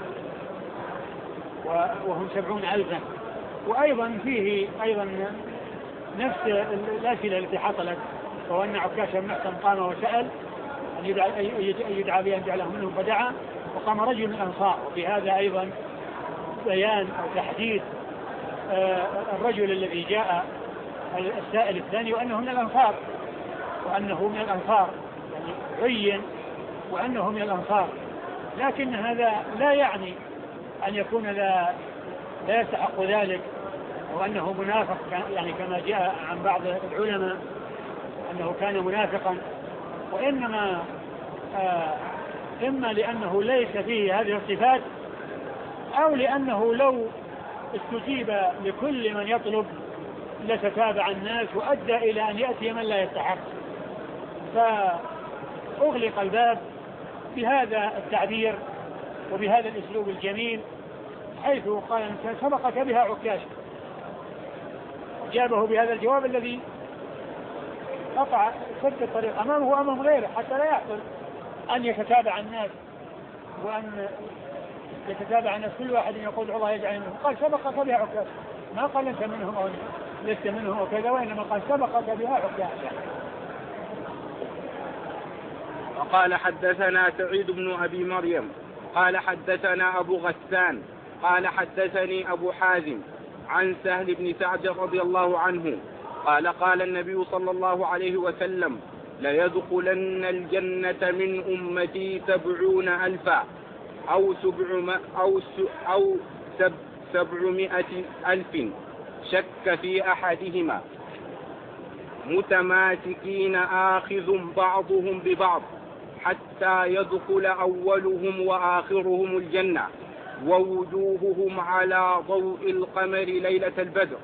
وهم سبعون ألفا. وأيضا فيه أيضا نفس الأسئلة التي حصلت، وهو أن عكاشة بن محصن قام وسأل أن يدعى بأن جعله منهم فدعا، وقام رجل من الأنصار. وفي هذا أيضا بيان أو تحديد الرجل الذي جاء السائل الثاني وأنه من الأنصار وأنه من الأنصار يعني عين وأنه من الأنصار، لكن هذا لا يعني أن يكون لا, لا يستحق ذلك وأنه منافق، يعني كما جاء عن بعض العلماء أنه كان منافقا، وإنما آه إما لأنه ليس فيه هذه الصفات أو لأنه لو استجيب لكل من يطلب لتتابع الناس وأدى إلى أن يأتي من لا يستحق، فأغلق الباب بهذا التعبير وبهذا الأسلوب الجميل، حيث قال أنت سبقك بها عكاشة، جابه بهذا الجواب الذي قطع سد الطريق أمامه وأمام غيره حتى لا يحصل أن يتتابع الناس وأن يتتابع الناس كل واحد يقول الله يجعل منهم. قال سبقك بها عكاشة، ما قال أنت منهم أو لست منهم أو كذا، وإنما قال سبقك بها عكاشة. وقال حدثنا سعيد بن أبي مريم قال حدثنا أبو غسان قال حدثني أبو حازم عن سهل بن سعد رضي الله عنه قال قال النبي صلى الله عليه وسلم ليدخلن الجنة من أمتي سبعون ألفا أو سبع أو أو سب سبعمائة ألف شك في أحدهما متماسكين آخذ بعضهم ببعض حتى يدخل أولهم وآخرهم الجنة ووجوههم على ضوء القمر ليلة البدر.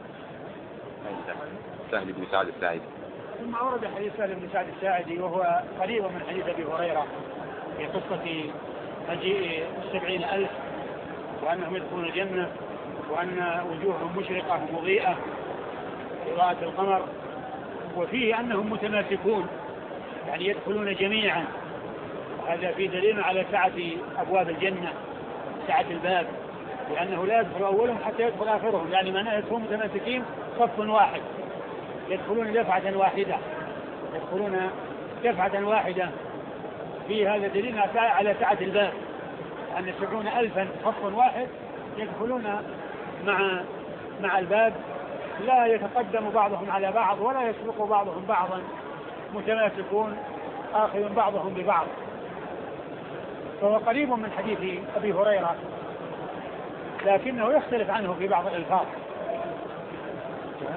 سهل بن سعد الساعدي. ثم أورد حديث سهل بن سعد الساعدي وهو قريب من حديث أبي هريرة في قصة مجيء السبعين ألف وأنهم يدخلون الجنة وأن وجوههم مشرقة مضيئة إضاءة القمر، وفيه أنهم متماسكون يعني يدخلون جميعا. هذا في دليل على سعة أبواب الجنة، سعة الباب، لأنه لا يدخل أولهم حتى يدخل آخرهم، يعني معناه يدخلون متماسكين صف واحد، يدخلون دفعة واحدة يدخلون دفعة واحدة. في هذا دليل على سعة الباب، أن سبعون ألفا صف واحد يدخلون مع مع الباب، لا يتقدم بعضهم على بعض ولا يسبق بعضهم بعضا، متماسكون آخذ بعضهم ببعض. فهو قريب من حديث أبي هريرة لكنه يختلف عنه في بعض الألفاظ.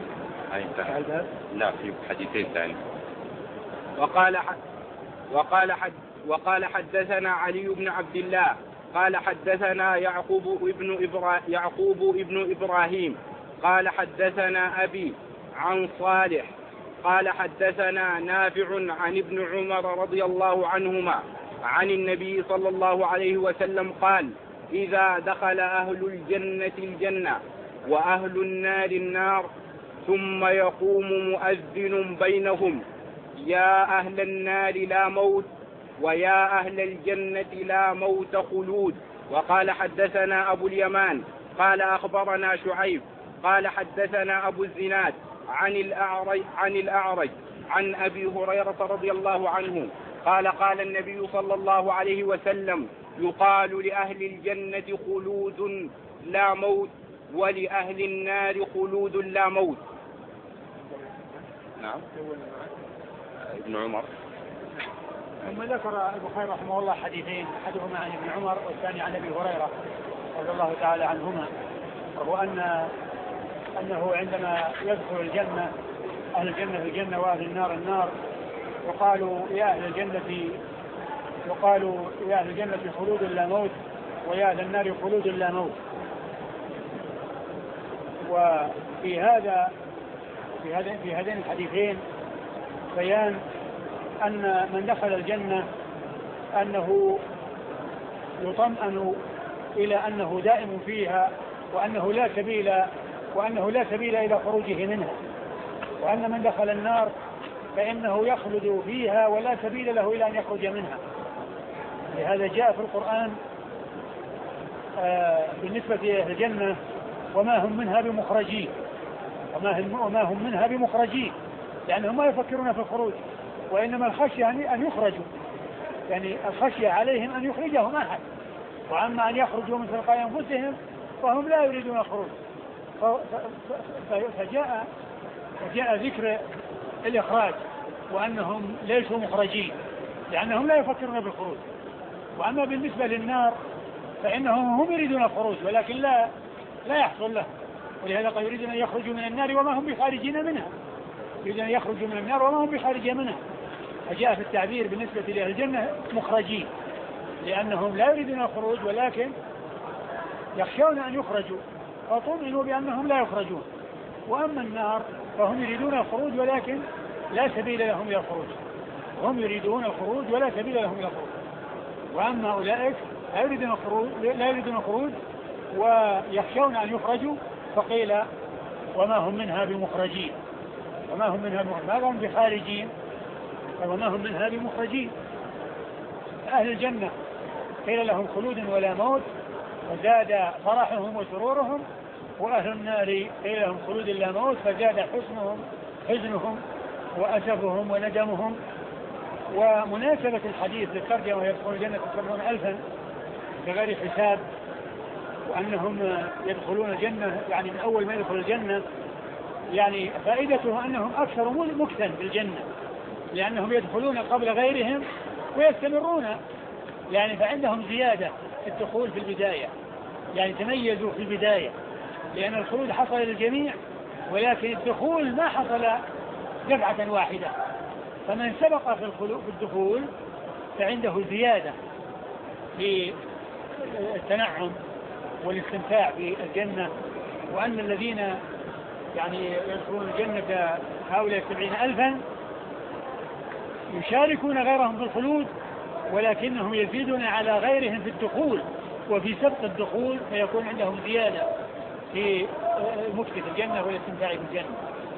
هاي انتهى. الباب. لا، في حديثين ثاني. وقال حد وقال حد وقال حدثنا علي بن عبد الله قال حدثنا يعقوب ابن إبرا يعقوب ابن إبراهيم قال حدثنا أبي عن صالح قال حدثنا نافع عن ابن عمر رضي الله عنهما عن النبي صلى الله عليه وسلم قال: إذا دخل أهل الجنة الجنة وأهل النار النار ثم يقوم مؤذن بينهم: يا أهل النار لا موت، ويا أهل الجنة لا موت خلود. وقال حدثنا أبو اليمان قال أخبرنا شعيب قال حدثنا أبو الزناد عن الأعرج عن الأعرج عن أبي هريرة رضي الله عنه قال: قال النبي صلى الله عليه وسلم: يقال لأهل الجنة خلود لا موت، ولأهل النار خلود لا موت. نعم. ابن عمر. ثم ذكر البخاري رحمه الله حديثين، احدهما عن ابن عمر والثاني عن ابي هريره رضي الله تعالى عنهما، وهو ان انه عندما يدخل الجنه اهل الجنه في الجنه واهل النار النار، يقال يا اهل الجنه يقال يا اهل الجنه خلود لا موت، ويا اهل النار خلود لا موت. وفي هذا في هذا في هذين الحديثين بيان أن من دخل الجنة أنه يطمئن إلى أنه دائم فيها، وأنه لا سبيل وأنه لا سبيل إلى خروجه منها، وأن من دخل النار فإنه يخلد فيها ولا سبيل له إلى أن يخرج منها. لهذا جاء في القرآن آه بالنسبة إلى الجنة: وما هم منها بمخرجين، وما هم, وما هم منها بمخرجين، لأنهم ما يفكرون في الخروج، وإنما الخشية أن يخرجوا، يعني الخشية عليهم أن يخرجهم أحد، وأما أن يخرجوا من تلقاء أنفسهم فهم لا يريدون الخروج. فجاء فجاء ذكر الإخراج وأنهم ليسوا مخرجين لأنهم لا يفكرون بالخروج. وأما بالنسبة للنار فإنهم هم يريدون الخروج ولكن لا لا يحصل لهم، ولهذا قد يريدون أن يخرجوا من النار وما هم بخارجين منها، يريدون أن يخرجوا من النار وما هم بخارجين منها. فجاء في التعبير بالنسبة لأهل الجنة مخرجين، لأنهم لا يريدون الخروج ولكن يخشون أن يخرجوا، فطمئنوا بأنهم لا يخرجون. وأما النار فهم يريدون الخروج ولكن لا سبيل لهم إلى الخروج، هم يريدون الخروج ولا سبيل لهم إلى الخروج. وأما أولئك لا يريدون الخروج لا يريدون الخروج ويخشون أن يخرجوا، فقيل: وما هم منها بمخرجين. وما هم منها بمخرجين، ما هم بخارجين، وما هم منها بمخرجين. أهل الجنة قيل لهم خلود ولا موت، فزاد فرحهم وسرورهم. وأهل النار قيل لهم خلود لا موت، فزاد حزنهم حزنهم وأسفهم وندمهم. ومناسبة الحديث للترجمة يدخلون الجنة سبعون ألفا بغير حساب، وأنهم يدخلون الجنة يعني من أول ما يدخل الجنة، يعني فائدته أنهم أكثر مكثا في الجنة، لأنهم يدخلون قبل غيرهم ويستمرون، يعني فعندهم زيادة في الدخول في البداية، يعني تميزوا في البداية، لأن الخلود حصل للجميع ولكن الدخول ما حصل دفعة واحدة. فمن سبق في الدخول فعنده زيادة في التنعم والاستمتاع بالجنة. وأن الذين يعني يدخلون الجنة هؤلاء سبعين ألفا يشاركون غيرهم في الخلود، ولكنهم يزيدون على غيرهم في الدخول وفي سبق الدخول، فيكون عندهم زيادة في مكث الجنة والاستمتاع بالجنة.